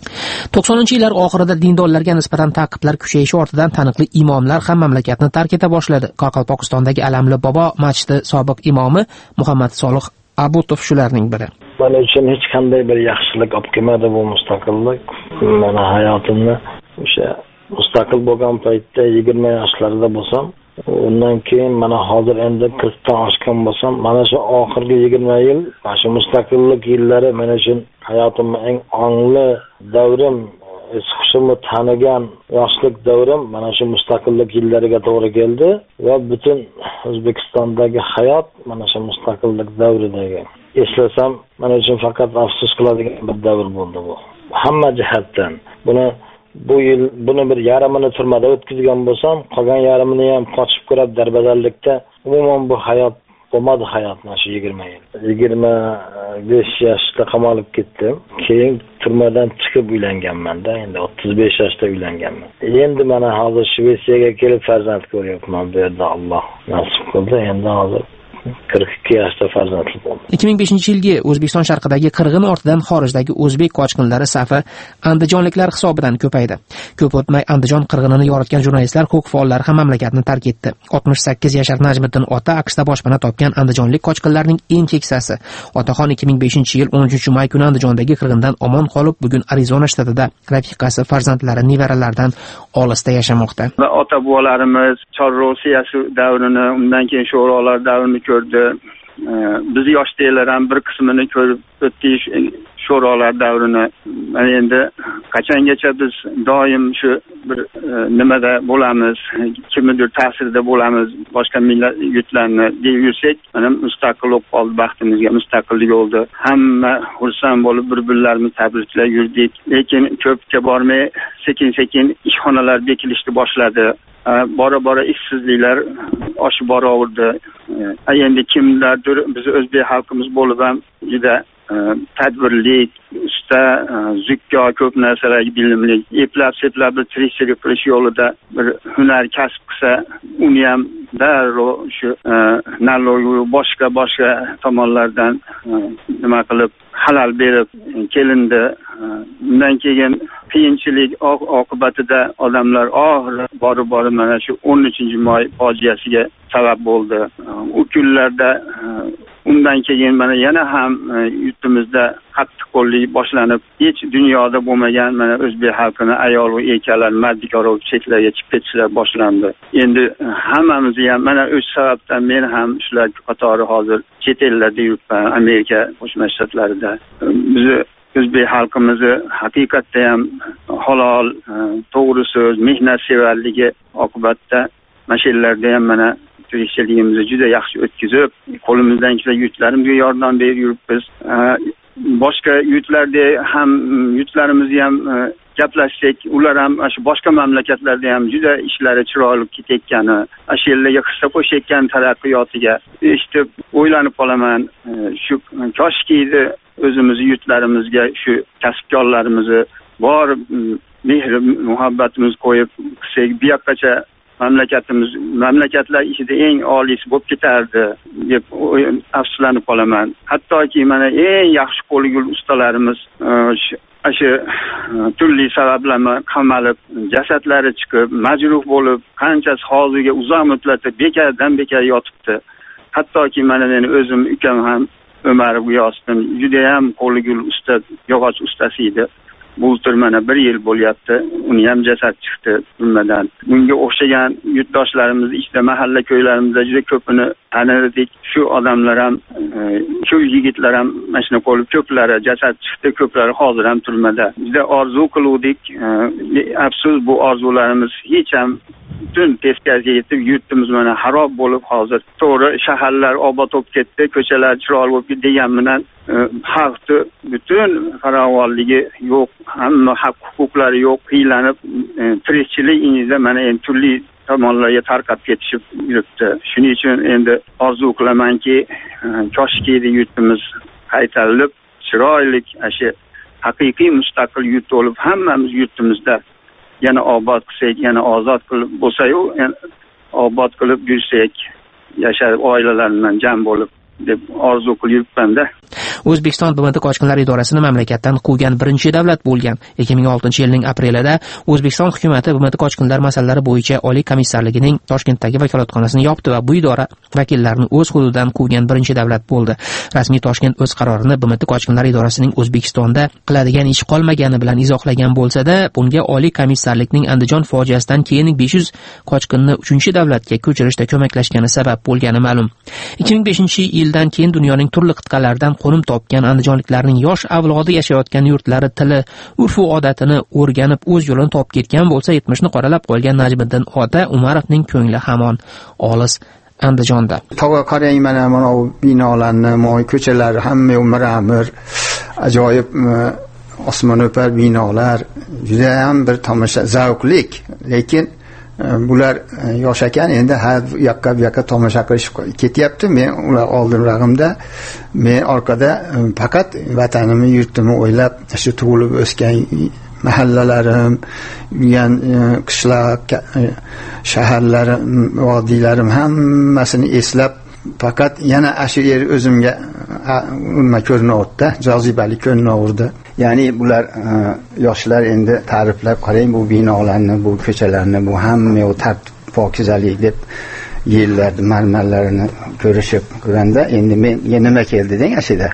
90-yillar oxirida dindorlarga nisbatan ta'qiblar kuchayishi ortidan taniqli imomlar ham mamlakatni tark eta boshladi. Qoraqalpog'istondagi Alamli Bobo masjidi sobiq imomi Muhammad Solih Abutov shularning biri. Men uchun hech qanday bir yaxshilik olib kelmadi bu mustaqillik. Meni hayotimni o'sha mustaqil bo'lgan paytda 20 yoshlarda bo'lsam, undan keyin mana hozir endi 40 dan oshgan bo'lsam, mana shu oxirgi 20 yil, mana shu mustaqillik yillari men uchun hayotimning eng ongli davrim, hushimni tanigan yoshlik davrim mana shu mustaqillik yillariga to'g'ri keldi va butun O'zbekistondagi hayot mana shu mustaqillik davridagi. Eslasam, men uchun faqat afsus qiladigan bir davr bo'ldi bu. Hamma jihatdan. Buni bir yarmini turmada o'tkazgan bo'lsam, qolgan yarmini ham qochib ko'rib darbadarlikda umuman bu hayot bo'lmadi hayotni shu 20 yil. 25 yoshda qamalib ketdim. Keyin turmadan chiqib uylanganman-da, endi 35 yoshda uylanganman. Endi mana hozir Shvetsiyaga kelib farzand ko'ryapman. Bu yerda Alloh nasib qildi. Endi hozir 42 yoshda farzandli bo'ldim. 2005-yilgi O'zbekiston sharqidagi qirg'in ortidan xorijdagi o'zbek qochqinlari safi andijonliklar hisobidan ko'paydi. Ko'p o'tmay Andijon qirg'inini yoritgan jurnalistlar, huquq faollari ham mamlakatni tark etdi. 68 yashar Najmiddin ota AQShda boshpana topgan andijonlik qochqinlarning eng keksasi. Otaxon 2005-yil 13-may kuni Andijondagi qirg'indan omon qolib, bugun Arizona shtatida rafiqasi, farzandlari, nevaralaridan olisda yashamoqda. Ota bobolarimiz Chorrossiya davrini, undan keyin sho'rolar davrini ko'rdi. Biz yoshdagilar ham bir qismini ko'rib o'tdik sho'rolar davrini. Mana endi qachongacha biz doim shu bir nimada bo'lamiz, kimnidir ta'sirida bo'lamiz, boshqa millat yurtlarni deb yursak, mana mustaqil bo'lib qoldi, baxtimizga mustaqillik oldi. Hamma xursand bo'lib bir-birlarini tabriklab yurdik. Lekin ko'pga bormay, sekin-sekin ishxonalar bekilishni boshladi. Bora-bora ishsizliklar oshib boraverdi. Endi kimlardir biz o'zbek xalqimiz bo'lib ham juda tadbirlik, usta, zukko, ko'p narsalarga bilimli, eplab-seplab bir tirikchilik qilish yo'lida bir hunar kasb qilsa, uni ham darrov shu nalogu boshqa tomonlardan nima qilib halal berib kelindi. Undan keyin qiyinchilik oqibatida odamlar borib mana shu 13-may fojiasiga sabab bo'ldi. U kunlarda undan keyin mana yana ham yurtimizda qattiqqo'llik boshlanib, hech dunyoda bo'lmagan mana o'zbek xalqini ayol va erkaklar mardikora chetlarga chiqib ketishlar boshlandi. Endi hammamiz ham mana o'sha sababdan men ham shular qatori hozir chet ellarda yuribman, Amerika Qo'shma Shtatlarida. Biz o'zbek xalqimizni haqiqatda ham halol, to'g'ri so'z, mehnatsevarligi oqibatda mashinlarda ham mana tirikchiligimizni juda yaxshi o'tkazib, qo'limizdan kelgan yurtlarimizga yordam berib yuribmiz. boshqa yurtlarda ham yurtlarimizni ham gaplashsak, ular ham shu boshqa mamlakatlarda ham juda ishlari chiroyli ketayotgani, shu yerlarga hissa qo'shayotgan taraqqiyotiga eshitib o'ylanib qolaman. Shu koshki o'zimiz yurtlarimizga shu kasbkorlarimizni bor mehr muhabbatimiz qo'yib qilsak, bu yoqqacha mamlakatlar ichida eng oliysi bo'lib ketardi deb afsuslanib qolaman. Hattoki mana eng yaxshi qo'li gul ustalarimiz shu turli sabablar qamalib, jasadlari chiqib, majruh bo'lib, qanchasi hozirga uzoq muddatda bekar yotibdi. Hattoki mana meni o'zim ukam ham Umar G'iyosovdan juda ham qo'li gul usta, yog'och ustasi edi. Bultur mana 1 yil bo'lyapti. Uni ham jasad chiqdi bundan. Bunga o'xshagan yurtdoshlarimiz ichida mahalla ko'ylarimizda juda ko'pini tanirdik. Shu odamlar ham, shu yigitlar ham mashina qo'lib ko'plari jasad chiqdi, ko'plari hozir ham turmada. Juda orzu qiluvdik. Afsus, bu orzularimiz hech ham butun teskariga yetib, yurtimiz mana xarob bo'lib hozir. To'g'ri, shaharlar obod bo'lib ketdi, ko'chalar chiroyli bo'lib ketdi degan bilan xalqni butun farovonligi yo'q, hamma haq huquqlari yo'q, qiylanib, tirikchilik ichida mana endi turli tomonlarga tarqab ketishib yuribdi. Shuning uchun endi orzu qilamanki, koshki yurtimiz qaytarilib, chiroyli shu haqiqiy mustaqil yurt bo'lib, hammamiz yurtimizda yana obod qilsak, yana ozod qilib bo'lsa-yu, obod qilib yursak, yashab oilalar bilan jam bo'lib deb orzu qilib yuribman-da. O'zbekiston BMT Qochqinlar idorasini mamlakatdan quvgan birinchi davlat bo'lgan. 2006-yilning aprelida O'zbekiston hukumatı BMT Qochqinlar masalalari bo'yicha Oliy komissarligining Toshkentdagi vakolatxonasini yopdi va bu idora vakillarini o'z hududidan quvgan birinchi davlat bo'ldi. Rasmiy Toshkent o'z qarorini BMT Qochqinlar idorasining O'zbekistonda qiladigan ish qolmagani bilan izohlagan bo'lsa-da, bunga Oliy komissarlikning Andijon fojiasidan keyin 500 qochqinni 3-davlatga ko'chirishda ko'maklashgani sabab bo'lgani ma'lum. 2005-yildan keyin dunyoning turli qit'alaridan qo'nim topgan andijonliklarning yosh avlodi yashayotgan yurtlari, tili, urf-u odatini o'rganib o'z yo'lini topib ketgan bo'lsa, 70ni qoralab qo'ygan Najmiddin ota Umarovning ko'ngli hamon olis Andijonda. Tog'a qarang, mana bu binolarni, moy ko'chalar hamma umramir, ajoyib osmon o'par binolar, juda ham bir tomosha zavqlik, lekin bular yosh ekan, endi har yoqqa bu yoqqa tomosha qilishib ketyapti. Men ular oldinrog'imda, men orqada faqat vatanimni, yurtimni o'ylab, shu tug'ilib o'sgan mahallalarim, yurgan qishloq, shaharlarim, vodiylarim hammasini eslab, faqat yana shu yer o'zimga nima ko'rinaverdi, jozibali ko'rinaverdi. Ya'ni bular yoshlar endi ta'riflab qarang, bu binolarni, bu ko'chalarni, bu hamma tartib, pokizalik deb yerlarni, marmarlarini ko'rishib qilganda, endi menga nima keldi deng ashida.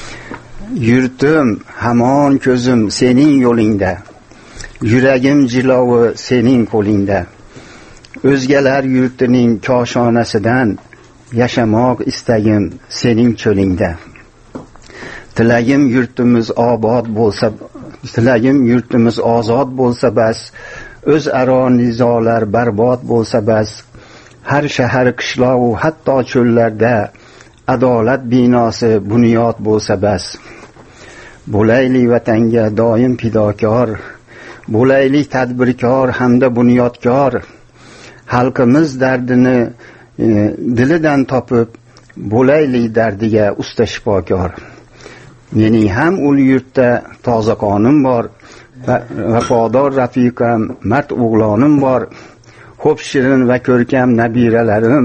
Yurtim hamon ko'zim sening yo'lingda, yuragim jilovi sening qo'lingda, o'zgalar yurtining koshonasidan yashamoq istagim sening cho'lingda. Tilagim yurtimiz obod bo'lsa, tilagim yurtimiz ozod bo'lsa bas, o'zaro nizolar barbod bo'lsa bas, har shahar qishloq va hatto cho'llarda adolat binosi bunyod bo'lsa bas. Bo'laylik vatanga doim fidokor, bo'laylik tadbirkor hamda bunyodkor, xalqimiz dardini dilidan topib, bo'laylik dardiga usta shifokor. Mening ham ul yurtda toza qonim bor, vafodor rafiqam, mard o'g'lonim bor, xo'p shirin va ko'rkam nabiralarim,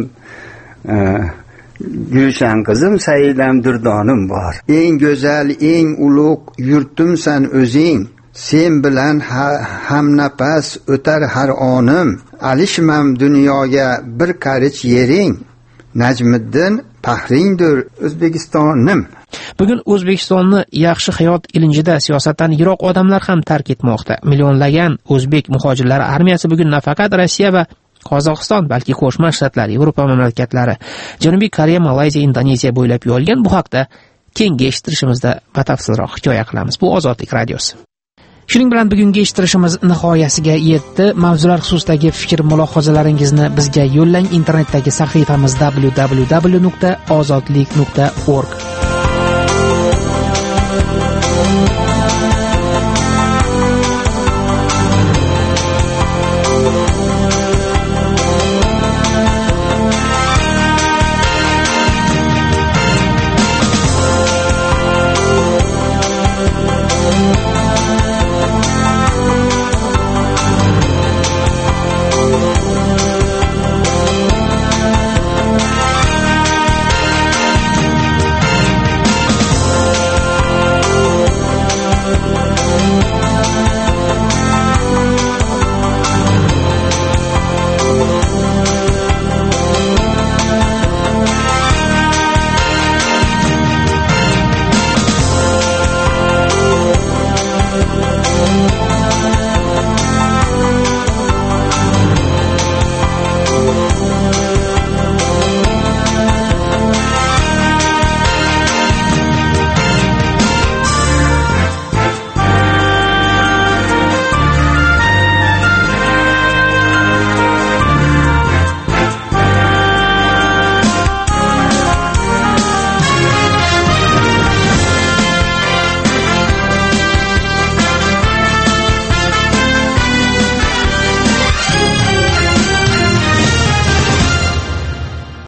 Gulshan qizim, Saidam, Durdonim bor. Eng go'zal, eng ulug' yurtimsan o'zing, sen bilan hamnafas o'tar har onim, alishmam dunyoga bir qarich yering, Najmiddin faxringdir O'zbekistonim. Bugun O'zbekistonni yaxshi hayot ilinjida siyosatdan yiroq odamlar ham tark etmoqda. Millionlagan o'zbek muhojirlari armiyasi bugun nafaqat Rossiya va Qozog'iston, balki Qo'shma Shtatlar, Yevropa mamlakatlari, Janubiy Koreya, Malayziya, Indoneziya bo'ylab yo'lgan. Bu haqda keyingi eshittirishimizda batafsilroq hikoya qilamiz. Bu Ozodlik radiosi. Shuning bilan bugungi eshittirishimiz nihoyasiga yetdi. Mavzular xususidagi fikr-mulohazalaringizni bizga yo'llang. Internetdagi sahifamiz www.ozodlik.org.